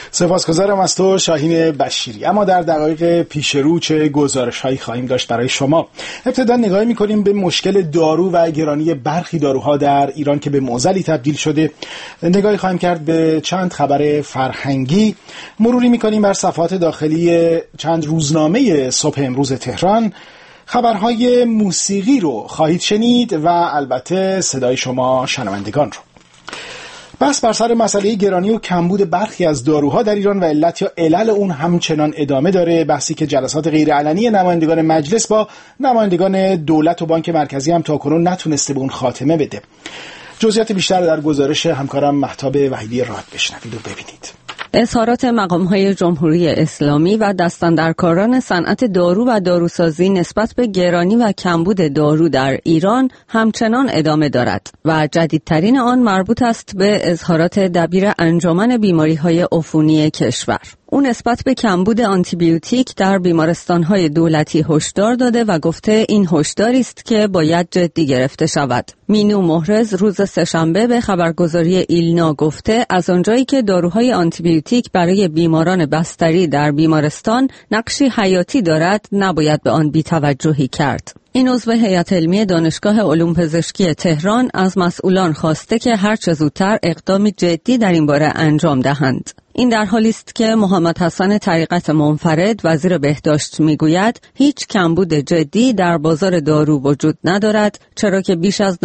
سپاسگزارم از تو شاهین بشیری. اما در دقایق پیش رو چه گزارش‌هایی خواهیم داشت برای شما. ابتدا نگاهی می‌کنیم به مشکل دارو و گرانی برخی داروها در ایران که به معضلی تبدیل شده. نگاهی خواهیم کرد به چند خبر فرهنگی. مروری می‌کنیم بر صفحات داخلی چند روزنامه صبح امروز تهران. خبرهای موسیقی رو خواهید شنید و البته صدای شما شنوندگان رو. بحث بر سر مسئله گرانی و کمبود برخی از داروها در ایران و علت یا علل اون همچنان ادامه داره. بحثی که جلسات غیرعلنی نمایندگان مجلس با نمایندگان دولت و بانک مرکزی هم تاکنون نتونسته به اون خاتمه بده. جزئیات بیشتر در گزارش همکارم مهتاب وحیدی راد بشنوید و ببینید. اظهارات مقام‌های جمهوری اسلامی و دستاندرکاران صنعت دارو و داروسازی نسبت به گرانی و کمبود دارو در ایران همچنان ادامه دارد و جدیدترین آن مربوط است به اظهارات دبیر انجمن بیماری‌های عفونی کشور. او نسبت به کمبود آنتیبیوتیک در بیمارستان‌های دولتی هشدار داده و گفته این هشداری است که باید جدی گرفته شود. مینو محرز روز سه‌شنبه به خبرگزاری ایلنا گفته از آنجایی که داروهای آنتیبیوتیک برای بیماران بستری در بیمارستان نقشی حیاتی دارد، نباید به آن بی‌توجهی کرد. این عضو هیئت علمی دانشگاه علوم پزشکی تهران از مسئولان خواسته که هر چه زودتر اقدامی جدی در این باره انجام دهند. این در حالی است که محمد حسن طریقت منفرد وزیر بهداشت میگوید هیچ کمبود جدی در بازار دارو وجود ندارد، چرا که بیش از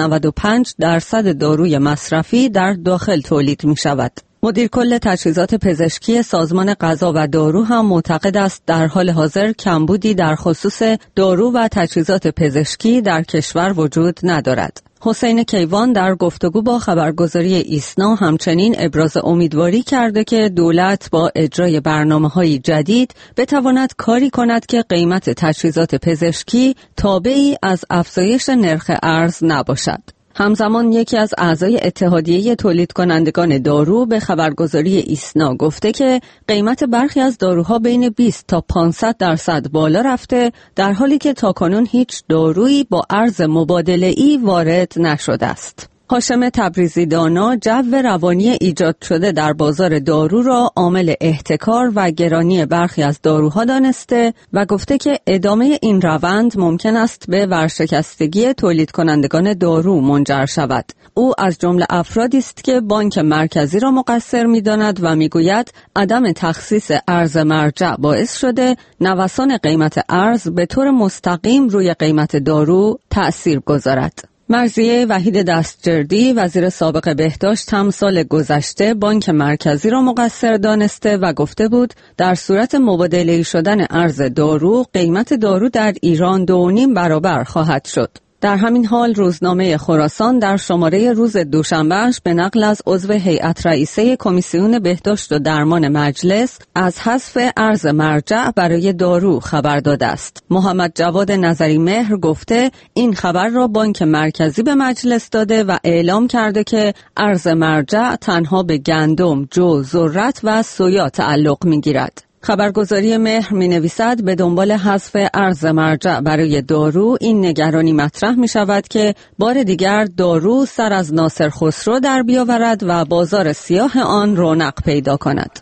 95% داروی مصرفی در داخل تولید می شود. مدیر کل تجهیزات پزشکی سازمان غذا و دارو هم معتقد است در حال حاضر کمبودی در خصوص دارو و تجهیزات پزشکی در کشور وجود ندارد. حسین کیوان در گفتگو با خبرگزاری ایسنا همچنین ابراز امیدواری کرده که دولت با اجرای برنامه‌های جدید بتواند کاری کند که قیمت تجهیزات پزشکی تابعی از افزایش نرخ ارز نباشد. همزمان یکی از اعضای اتحادیه تولید کنندگان دارو به خبرگزاری ایسنا گفته که قیمت برخی از داروها بین 20 تا 500% بالا رفته، در حالی که تاکنون هیچ دارویی با ارز مبادله‌ای وارد نشده است. هاشم تبریزی دانا جو روانی ایجاد شده در بازار دارو را عامل احتکار و گرانی برخی از داروها دانسته و گفته که ادامه این روند ممکن است به ورشکستگی تولید کنندگان دارو منجر شود. او از جمله افرادی است که بانک مرکزی را مقصر می‌داند و می‌گوید عدم تخصیص ارز مرجع باعث شده نوسان قیمت ارز به طور مستقیم روی قیمت دارو تأثیر گذارد. مرضیه وحید دستجردی وزیر سابق بهداشت هم سال گذشته بانک مرکزی را مقصر دانسته و گفته بود در صورت مبادله‌ای شدن ارز دارو قیمت دارو در ایران 2.5 برابر خواهد شد. در همین حال روزنامه خراسان در شماره روز دوشنبهش به نقل از عضو هیئت رئیسه کمیسیون بهداشت و درمان مجلس از حذف ارز مرجع برای دارو خبر داده است. محمد جواد نظری مهر گفته این خبر را بانک مرکزی به مجلس داده و اعلام کرده که ارز مرجع تنها به گندم، جو، ذرت و سویا تعلق می‌گیرد. خبرگزاری مهر می‌نویسد به دنبال حذف ارز مرجع برای دارو این نگرانی مطرح می‌شود که بار دیگر دارو سر از ناصر خسرو در بیاورد و بازار سیاه آن رونق پیدا کند.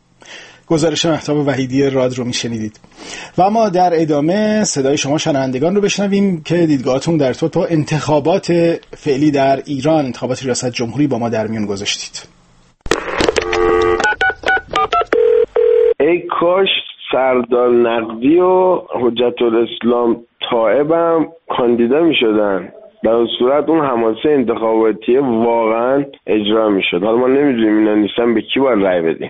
گزارش مهتاب وحیدی راد رو میشنیدید. و اما در ادامه صدای شما شنوندگان رو بشنویم که دیدگاهتون در تو انتخابات فعلی در ایران، انتخابات ریاست جمهوری با ما در میون گذاشتید. ای کاش سردار نقوی و حجت الاسلام طائبم کاندیدا می شدن، در اون صورت اون حماسه انتخاباتی واقعا اجرا می شد. حالا ما نمیدونیم اینا نیستن به کی باید رای بدیم.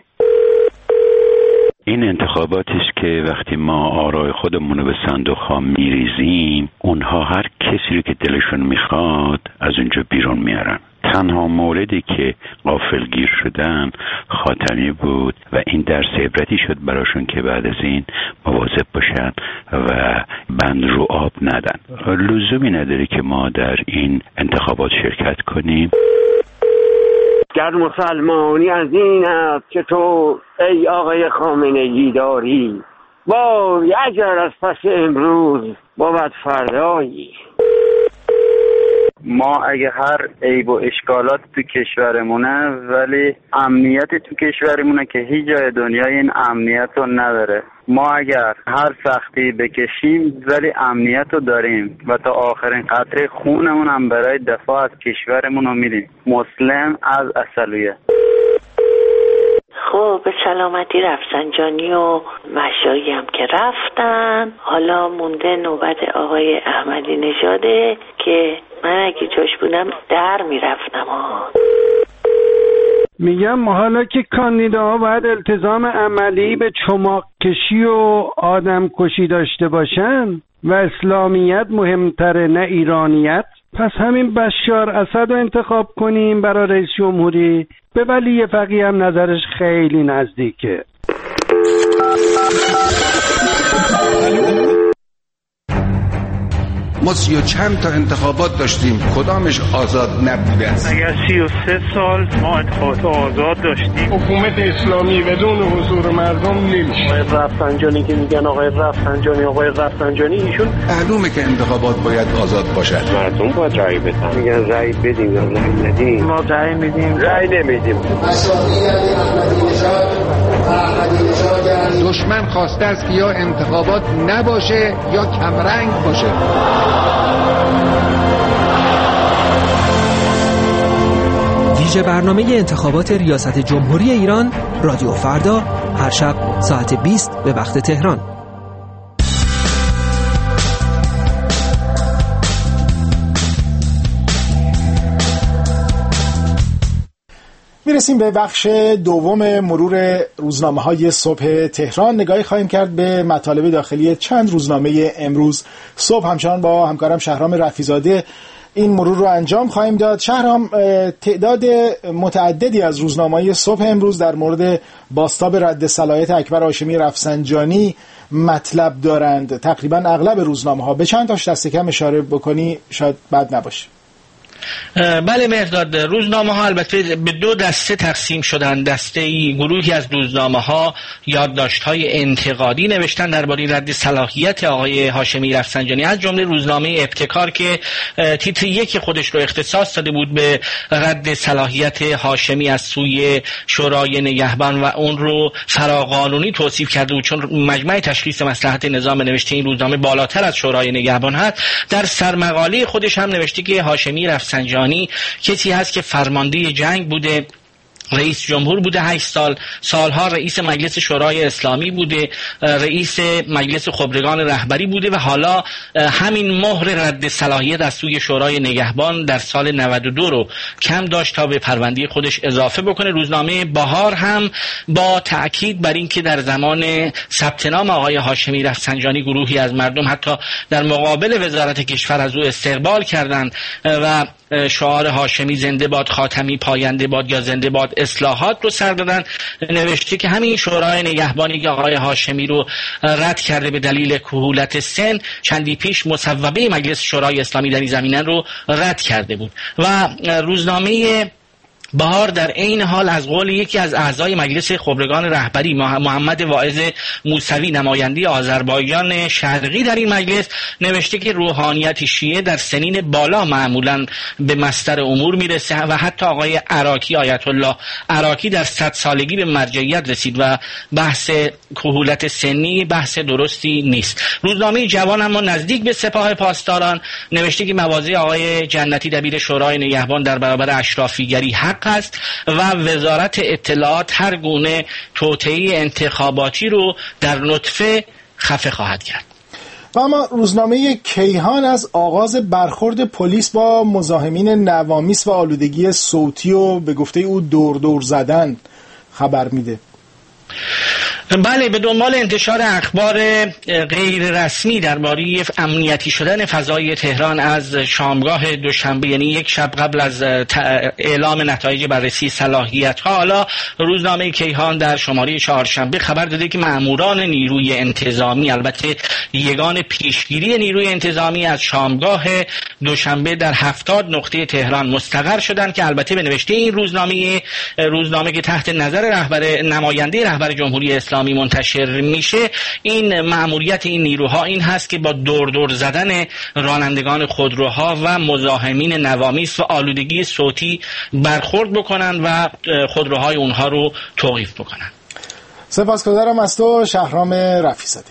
این انتخاباتی است که وقتی ما آرای خودمون رو به صندوق ها میریزیم اونها هر کسی رو که دلشون میخواد از اونجا بیرون میارن. تنها موردی که غافلگیر شدن خاتمی بود و این درس عبرتی شد براشون که بعد از این مواظب باشن و بند رو آب ندن. لزومی نداره که ما در این انتخابات شرکت کنیم. گر مسلمانی از این است که تو ای آقای خامنه‌ای داری، وای اگر از پس امروز بود فردایی. ما اگه هر عیب و اشکالات تو کشورمونه ولی امنیت تو کشورمونه که هیچ جای دنیا این امنیت رو نداره. ما اگر هر سختی بکشیم ولی امنیت رو داریم و تا آخرین قطره خونمون هم برای دفاع از کشورمون رو میدیم. مسلم از اصلویه. خب به سلامتی رفسنجانی و مشایی هم که رفتن، حالا مونده نوبت آقای احمدی نژاده که من اگه جاش بودم در میرفتم. میگم حالا که کاندیداها باید التزام عملی به چماق کشی و آدم کشی داشته باشن و اسلامیت مهمتره نه ایرانیت، پس همین بشار اسد رو انتخاب کنیم برای رئیس جمهوری. به ولی فقیه هم نظرش خیلی نزدیکه. ما 30 چند تا انتخابات داشتیم، کدامش آزاد نبوده است؟ اگر 33 سال ما انتخابات آزاد داشتیم، حکومت اسلامی بدون حضور مردم نمیشه. آقای رفسنجانی که میگن آقای رفسنجانی ایشون معلومه که انتخابات باید آزاد باشد. مردم باید رأی بدن. میگن رأی بدیم یا رأی ندیم. ما رأی میدیم، رأی نمیدیم. دشمن خواسته است که یا انتخابات نباشه یا کمرنگ باشه. ویژه برنامه انتخابات ریاست جمهوری ایران، رادیو فردا، هر شب ساعت 20 به وقت تهران. میرسیم به بخش دوم مرور روزنامه‌های صبح تهران. نگاهی خواهیم کرد به مطالب داخلی چند روزنامه امروز صبح. همچنان با همکارم شهرام رفیزاده این مرور رو انجام خواهیم داد. شهرام، تعداد متعددی از روزنامه‌های صبح امروز در مورد بازتاب رد صلاحیت اکبر هاشمی رفسنجانی مطلب دارند. تقریبا اغلب روزنامه‌ها. به چند تاش دست کم اشاره بکنی شاید بد نباشه. بله مهرداد، روزنامه ها البته به دو دسته تقسیم شدن. دسته گروهی از روزنامه ها یادداشت های انتقادی نوشتن درباره رد صلاحیت آقای هاشمی رفسنجانی، از جمله روزنامه ابتکار که تیتر 1 خودش رو اختصاص داده بود به رد صلاحیت هاشمی از سوی شورای نگهبان و اون رو فراقانونی توصیف کرده بود، چون مجمع تشخیص مصلحت نظام نوشته این روزنامه بالاتر از شورای نگهبان هست. در سرمقاله خودش هم نوشته که هاشمی رفسنجانی کسی هست که فرمانده جنگ بوده، رئیس جمهور بوده 8 سالها رئیس مجلس شورای اسلامی بوده، رئیس مجلس خبرگان رهبری بوده و حالا همین مهر رد صلاحیت از سوی شورای نگهبان در سال 92 رو کم داشت تا به پرونده خودش اضافه بکنه. روزنامه بهار هم با تأکید بر این که در زمان ثبت نام آقای هاشمی رفسنجانی گروهی از مردم حتی در مقابل وزارت کشور از او استقبال کردند و شعار هاشمی زنده باد، خاتمی پاینده باد یا زنده باد اصلاحات رو سر دادن. نوشته که همین شورای نگهبانی که آقای هاشمی رو رد کرده به دلیل کهولت سن، چندی پیش مصوبه مجلس شورای اسلامی در این زمینه رو رد کرده بود. و روزنامه بهار در این حال از قول یکی از اعضای مجلس خبرگان رهبری محمد واعظ موسوی، نماینده آذربایجان شرقی در این مجلس، نوشته که روحانیت شیعه در سنین بالا معمولا به مصدر امور میرسه و حتی آقای عراقی، آیت الله عراقی، در 100 سالگی به مرجعیت رسید و بحث کهولت سنی بحث درستی نیست. روزنامه جوان اما نزدیک به سپاه پاسداران نوشته که مواضع آقای جنتی دبیر شورای نگهبان در برابر اشرافیگری حق است و وزارت اطلاعات هر گونه توطئه انتخاباتی رو در نطفه خفه خواهد کرد. و اما روزنامه کیهان از آغاز برخورد پلیس با مزاحمین نوامیس و آلودگی صوتی و به گفته او دور زدن خبر میده. بله، به دنبال انتشار اخبار غیر رسمی درباره امنیتی شدن فضای تهران از شامگاه دوشنبه، یعنی یک شب قبل از اعلام نتایج بررسی صلاحیت‌ها، حالا روزنامه کیهان در شماره چهارشنبه خبر داده که ماموران نیروی انتظامی، البته یگان پیشگیری نیروی انتظامی، از شامگاه دوشنبه در 70 نقطه تهران مستقر شدند که البته به نوشته این روزنامه که تحت نظر نماینده رهبر جمهوری اسلامی اسلامی منتشر میشه، این مأموریت این نیروها این هست که با دور زدن رانندگان خودروها و مزاحمین نوامیس و آلودگی صوتی برخورد بکنن و خودروهای اونها رو توقیف بکنن. سپاسگزارم از تو شهرام رفیع‌زاده.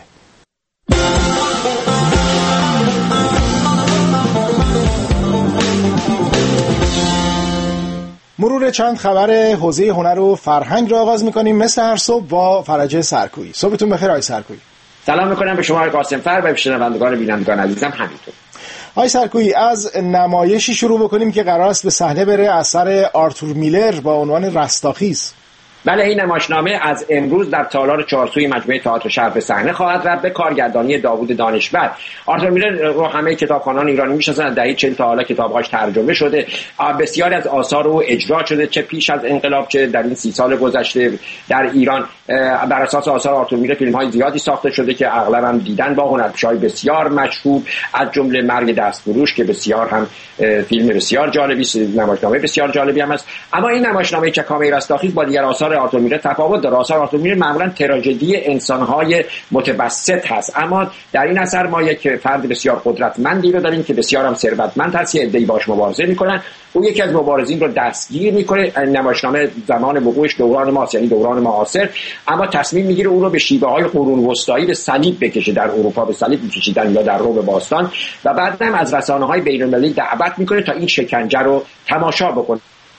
مرور چند خبر حوزه هنر و فرهنگ را آغاز می‌کنیم مثل هر صبح با فرج سرکویی. صبحتون بخیر آقای سرکویی. سلام می‌کنم به شما آقای قاسم‌فر و به شنوندگان و بینندگان عزیزم همینطور. آقای سرکویی، از نمایشی شروع بکنیم که قرار است به صحنه بره، اثر آرتور میلر با عنوان رستاخیز. بله، این نمایشنامه از امروز در تالار چهارسوی مجموعه تئاتر شهر به صحنه خواهد رفت به کارگردانی داوود دانشور. آرتور میلر رو همه کتابخوانان ایرانی میشناسن، از دهه 40 تا حالا کتاب‌هاش ترجمه شده، بسیاری از آثار او اجرا شده، چه پیش از انقلاب چه در این 30 سال گذشته در ایران. بر اساس آثار آرتور میلر فیلم‌های زیادی ساخته شده که اغلب هم دیدن با هنرپیشه‌های بسیار مشهور، از جمله مرگ دستفروش که بسیار هم فیلم بسیار جالبی است، نمایشنامه بسیار جالبی هم است. اما این نمایشنامه چکامه رستاخیز با دیگر آثار آرتور میلر تفاوت داره. آثار آرتور میلر معمولا تراژدی انسان‌های متوسط هست، اما در این اثر ما یک فرد بسیار قدرتمندی رو داریم که بسیار هم ثروتمند هست، یه عده‌ای باهاش مبارزه می‌کنن. او یکی از مبارزین رو دستگیر می‌کنه. نمایشنامه زمان وقوعش دوران ماست، یعنی دوران معاصر، اما تصمیم می‌گیره او رو به شیوه‌های قرون وسطایی به صلیب بکشه. در اروپا به صلیب می‌کشیدن یا در روم باستان، و بعد هم از رسانه‌های بین‌المللی دعوت می‌کنه تا این شکنجه رو تماشا بکنه.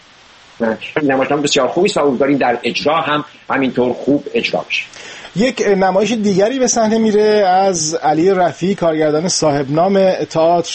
نمایشنامه بسیار خوبی است و امیدواریم در اجرا هم همینطور خوب اجرا بشه. یک نمایش دیگری به صحنه میره از علی رفیعی، کارگردان صاحب نام تئاتر،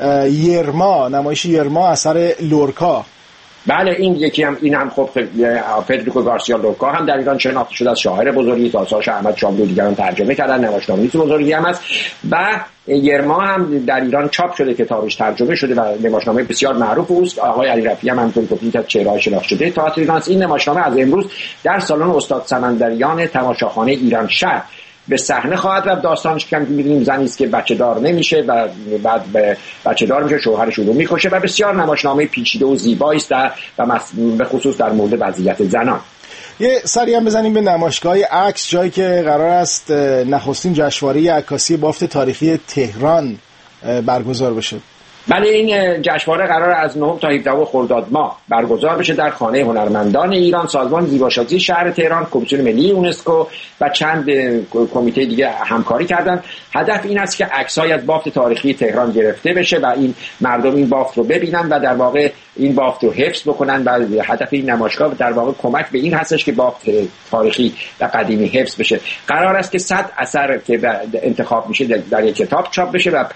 یرما، نمایش یرما اثر لورکا. بله، این هم خب فدریکو گارسیا لورکا هم در ایران شناخته شده از شاعر بزرگی، آثارش احمد شاملو و دیگران ترجمه کردن، نمایشنامه‌نویس بزرگی هم است و یرما هم در ایران چاپ شده، کتابش ترجمه شده و نمایشنامه بسیار معروف است. آقای علی رفیعی هم همونطور گفتید از چهره‌های شناخته شده تئاتر ایران است. این نمایشنامه از امروز در سالن استاد سمندریان تماشاخانه ایران شهر به صحنه خواهد رفت. داستانش که می‌بینیم زنی است که بچه دار نمیشه و بعد به بچه دار میشه، شوهرش رو میکشه و بسیار نمایشنامه پیچیده و زیبایی است و به خصوص در مورد وضعیت زنان. یه سری هم بزنیم به نمایشگاه عکس، جایی که قرار است نخستین جشنواره عکاسی بافت تاریخی تهران برگزار بشه. بله، این جشنواره قرار از 9 تا 17 خرداد ماه برگزار بشه در خانه هنرمندان ایران. سازمان زیباشناسی شهر تهران، کمیسیون ملی یونسکو و چند کمیته دیگه همکاری کردن. هدف این است که عکس‌های از بافت تاریخی تهران گرفته بشه و این مردم این بافت رو ببینن و در واقع این بافت رو حفظ بکنن و هدف این نمایشگاه در واقع کمک به این هستش که بافت تاریخی و قدیمی حفظ بشه. قرار است که 100 اثر که انتخاب میشه در یک کتاب چاپ بشه و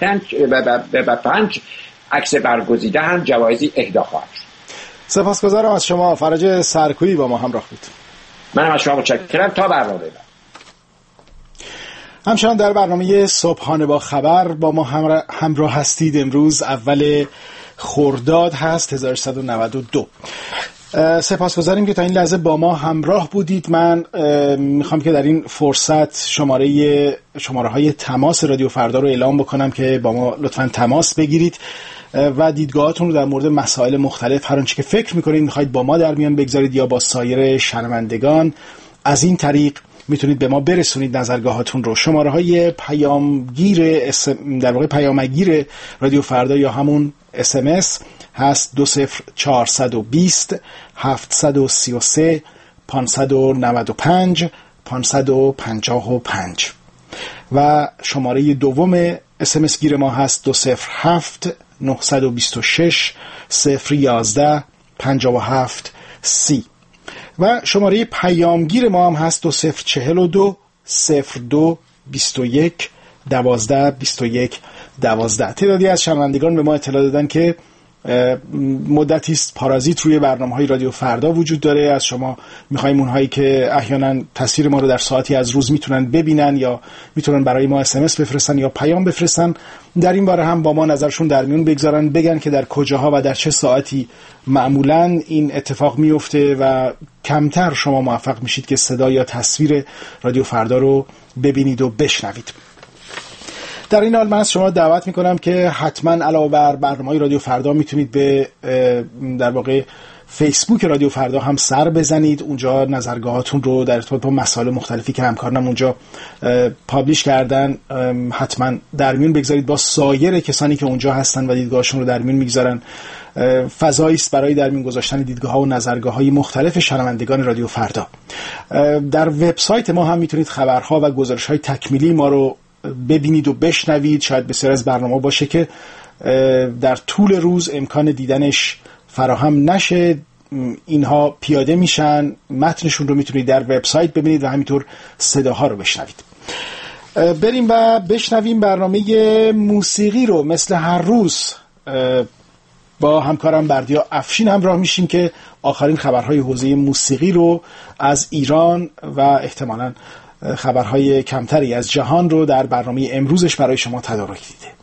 5 عکس برگزیده هم جوایزی اهدا خواهد شد. سپاسگزارم از شما فرج سرکویی، با ما همراه بود. منم از شما متشکرم. تا برنامه بعد. همچنان در برنامه صبحانه با خبر با ما همراه هستید. امروز اول خرداد هست 1192. سپاسگزاریم که تا این لحظه با ما همراه بودید. من میخوام که در این فرصت شماره های تماس رادیو فردا رو اعلام بکنم که با ما لطفاً تماس بگیرید و دیدگاهاتون رو در مورد مسائل مختلف، هر آنچه که فکر میکنید میخواید با ما در میان بگذارید یا با سایر شنوندگان، از این طریق میتونید به ما برسونید نظرگاهاتون رو. شماره های پیامگیر رادیو فردا یا همون SMS هست 20420 733 595 555 و شماره دوم SMS گیر ما هست 207 926 011 57 30 و شماره پیامگیر ما هم هست 2042 02 21 12 21 12. تعدادی از شنوندگان به ما اطلاع دادن که مدتی است پارازیت روی برنامه‌های رادیو فردا وجود داره. از شما می‌خوایم اونهایی که احیانا تصویر ما رو در ساعتی از روز میتونن ببینن یا میتونن برای ما SMS بفرستن یا پیام بفرستن، در این باره هم با ما نظرشون در میون بگذارن، بگن که در کجاها و در چه ساعتی معمولاً این اتفاق میفته و کمتر شما موفق میشید که صدا یا تصویر رادیو فردا رو ببینید و بشنوید. در این حال من از شما دعوت میکنم که حتما علاوه بر برنامه‌های رادیو فردا میتونید به در واقع فیسبوک رادیو فردا هم سر بزنید. اونجا نظرگاهاتون رو در ارتباط با مسائل مختلفی که همکارانم اونجا پابلیش کردن حتما در میون بگذارید. با سایر کسانی که اونجا هستن و دیدگاهشون رو در میون میگذارن. فضایی است برای در میون گذاشتن دیدگاه‌ها و نظرگاه‌های مختلف شنوندگان رادیو فردا. در وبسایت ما هم میتونید خبرها و گزارش‌های تکمیلی ما رو ببینید و بشنوید. شاید بسیار از برنامه باشه که در طول روز امکان دیدنش فراهم نشه، اینها پیاده میشن، متنشون رو میتونید در وبسایت ببینید و همینطور صداها رو بشنوید. بریم و بشنویم برنامه موسیقی رو. مثل هر روز با همکارم بردیا افشین همراه میشیم که آخرین خبرهای حوزه موسیقی رو از ایران و احتمالاً خبرهای کمتری از جهان رو در برنامه امروزش برای شما تدارک دیده.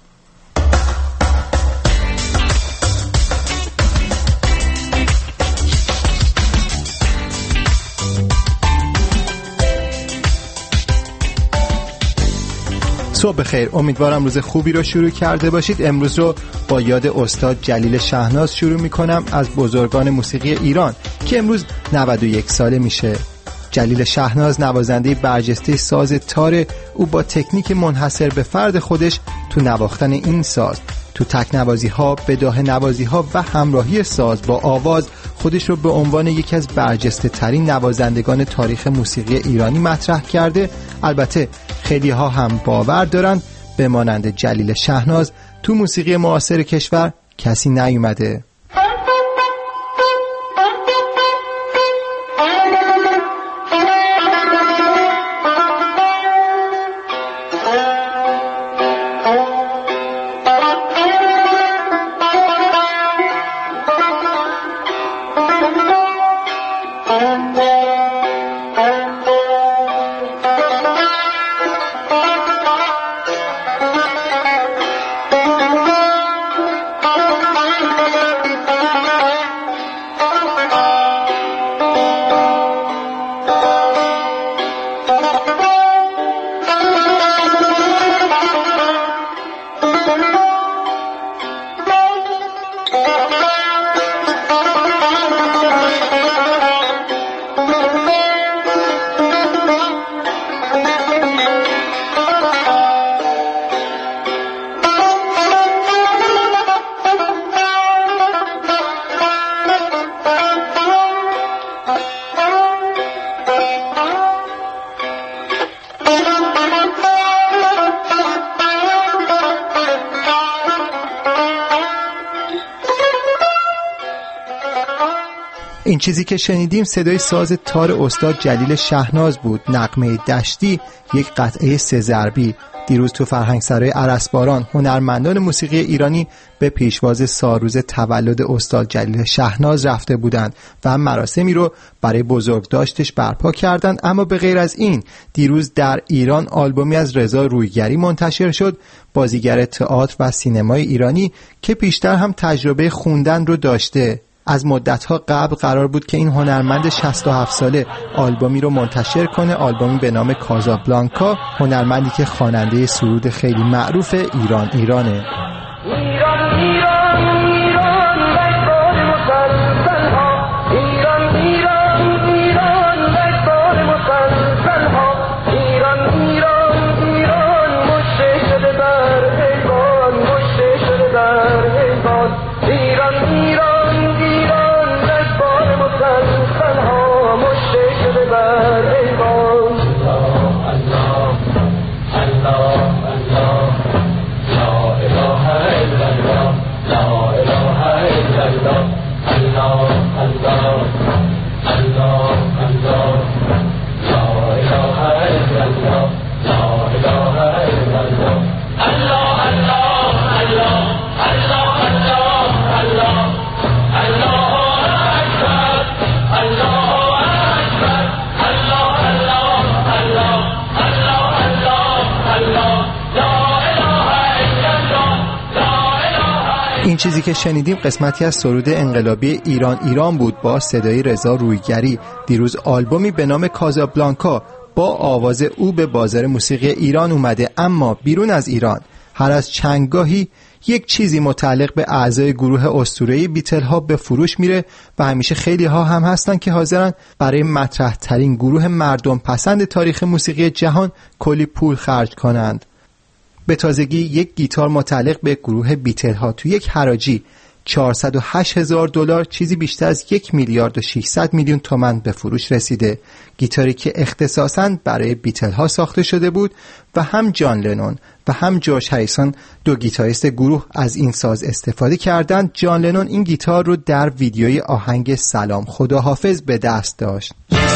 صبح بخیر، امیدوارم روز خوبی رو شروع کرده باشید. امروز رو با یاد استاد جلیل شهناز شروع میکنم، از بزرگان موسیقی ایران که امروز 91 ساله میشه. جلیل شهناز نوازنده برجسته ساز تار. او با تکنیک منحصر به فرد خودش تو نواختن این ساز، تو تک نوازی ها، بداهه نوازی ها و همراهی ساز با آواز خودش رو به عنوان یکی از برجسته ترین نوازندگان تاریخ موسیقی ایرانی مطرح کرده. البته خیلی ها هم باور دارن به مانند جلیل شهناز تو موسیقی معاصر کشور کسی نیومده. این چیزی که شنیدیم صدای ساز تار استاد جلیل شهناز بود. نغمه دشتی، یک قطعه سه ضربی. دیروز تو فرهنگسرای ارسباران هنرمندان موسیقی ایرانی به پیشواز سالروز تولد استاد جلیل شهناز رفته بودند و هم مراسمی رو برای بزرگداشتش برپا کردند. اما به غیر از این دیروز در ایران آلبومی از رضا رویگری منتشر شد، بازیگر تئاتر و سینمای ایرانی که پیشتر هم تجربه خوندن رو داشته. از مدت‌ها قبل قرار بود که این هنرمند 67 ساله آلبومی رو منتشر کنه، آلبومی به نام کازابلانکا، هنرمندی که خواننده سرود خیلی معروف ایران ایرانه. این چیزی که شنیدیم قسمتی از سرود انقلابی ایران ایران بود با صدای رضا رویگری. دیروز آلبومی به نام کازابلانکا با آواز او به بازار موسیقی ایران اومده. اما بیرون از ایران هر از چندگاهی یک چیزی متعلق به اعضای گروه اسطوره‌ای بیتل ها به فروش میره و همیشه خیلی ها هم هستن که حاضرن برای مطرح ترین گروه مردم پسند تاریخ موسیقی جهان کلی پول خرج کنند. به تازگی یک گیتار متعلق به گروه بیتل ها تو یک حراجی $408,000 چیزی بیشتر از 1,600,000,000 تومان به فروش رسیده. گیتاری که اختصاصاً برای بیتل ها ساخته شده بود و هم جان لنون و هم جورج هریسون، دو گیتاریست گروه، از این ساز استفاده کردند. جان لنون این گیتار رو در ویدیوی آهنگ سلام خداحافظ به دست داشت.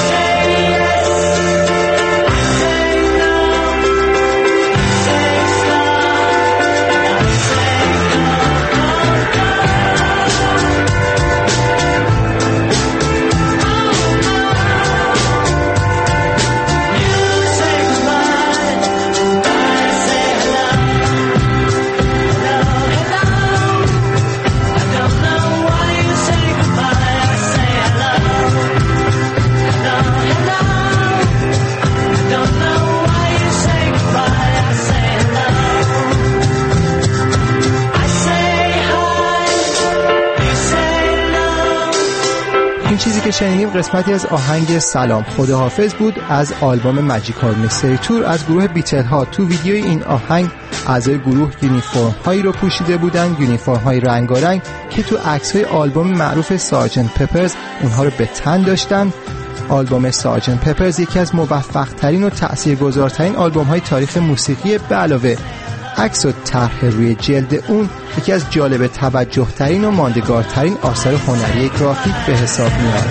چیزی که شنیدیم قسمتی از آهنگ سلام خداحافظ بود از آلبوم ماجیکال میستری تور از گروه بیتل ها. تو ویدیوی این آهنگ اعضای گروه یونیفرم هایی رو پوشیده بودن، یونیفرم های رنگارنگ که تو عکس های آلبوم معروف سارجنت پپرز اونها رو به تن داشتن. آلبوم سارجنت پپرز یکی از موفق ترین و تاثیرگذارترین آلبوم های تاریخ موسیقی، به علاوه عکس و طرح روی جلد اون یکی از جالب توجه ترین و ماندگارترین آثار هنری گرافیک به حساب میاد.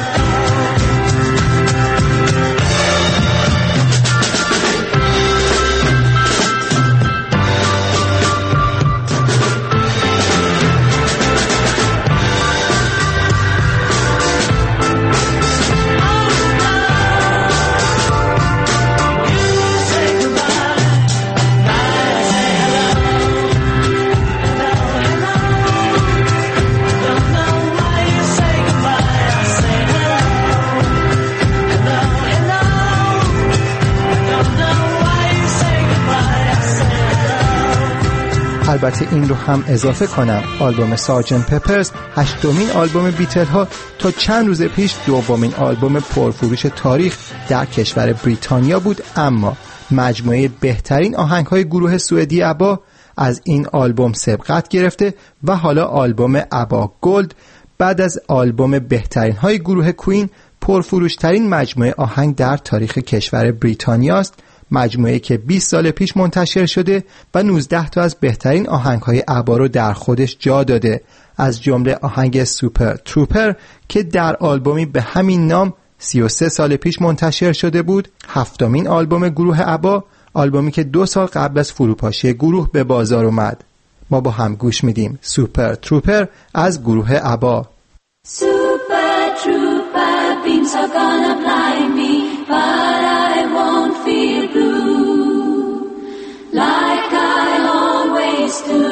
البته این رو هم اضافه کنم آلبوم سارجنت پپرز 8مین آلبوم بیتل ها تا چند روز پیش 2مین آلبوم پرفروش تاریخ در کشور بریتانیا بود، اما مجموعه بهترین آهنگ های گروه سوئدی ابا از این آلبوم سبقت گرفته و حالا آلبوم ابا گولد بعد از آلبوم بهترین های گروه کوین پرفروش ترین مجموعه آهنگ در تاریخ کشور بریتانیا است. مجموعه که 20 سال پیش منتشر شده و 19 تا از بهترین آهنگ‌های ابا رو در خودش جا داده، از جمله آهنگ سوپر تروپر که در آلبومی به همین نام 33 سال پیش منتشر شده بود، 7مین آلبوم گروه ابا، آلبومی که 2 سال قبل از فروپاشی گروه به بازار اومد. ما با هم گوش میدیم سوپر تروپر از گروه ابا. Super trooper, beams are gonna blind me, but I won't feel blue like I always do,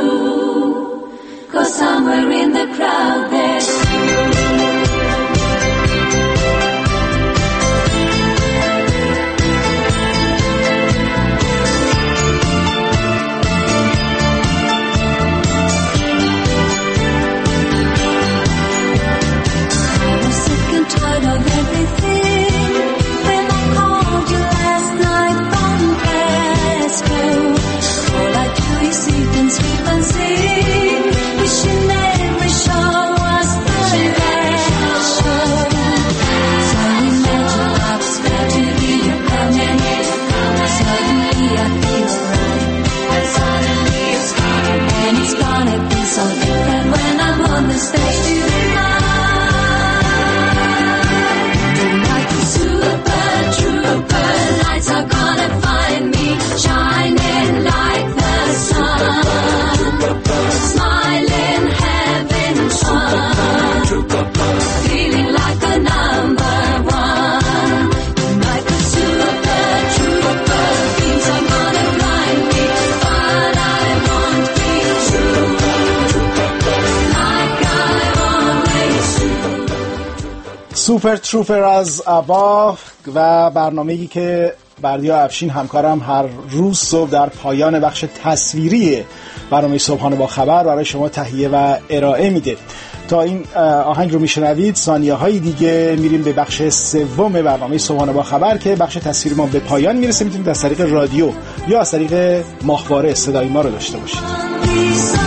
'cause somewhere in the crowd there's you. سوپر تروپر از ابا و برنامه‌ای که بردیا افشین همکارم هر روز صبح در پایان بخش تصویری برنامه صبحانه با خبر برای شما تهیه و ارائه میده. تا این آهنگ رو میشنوید ثانیه های دیگه میریم به بخش سوم برنامه صبحانه با خبر که بخش تصویری ما به پایان میرسه. میتونید از طریق رادیو یا از طریق ماهواره صدای ما رو داشته باشید.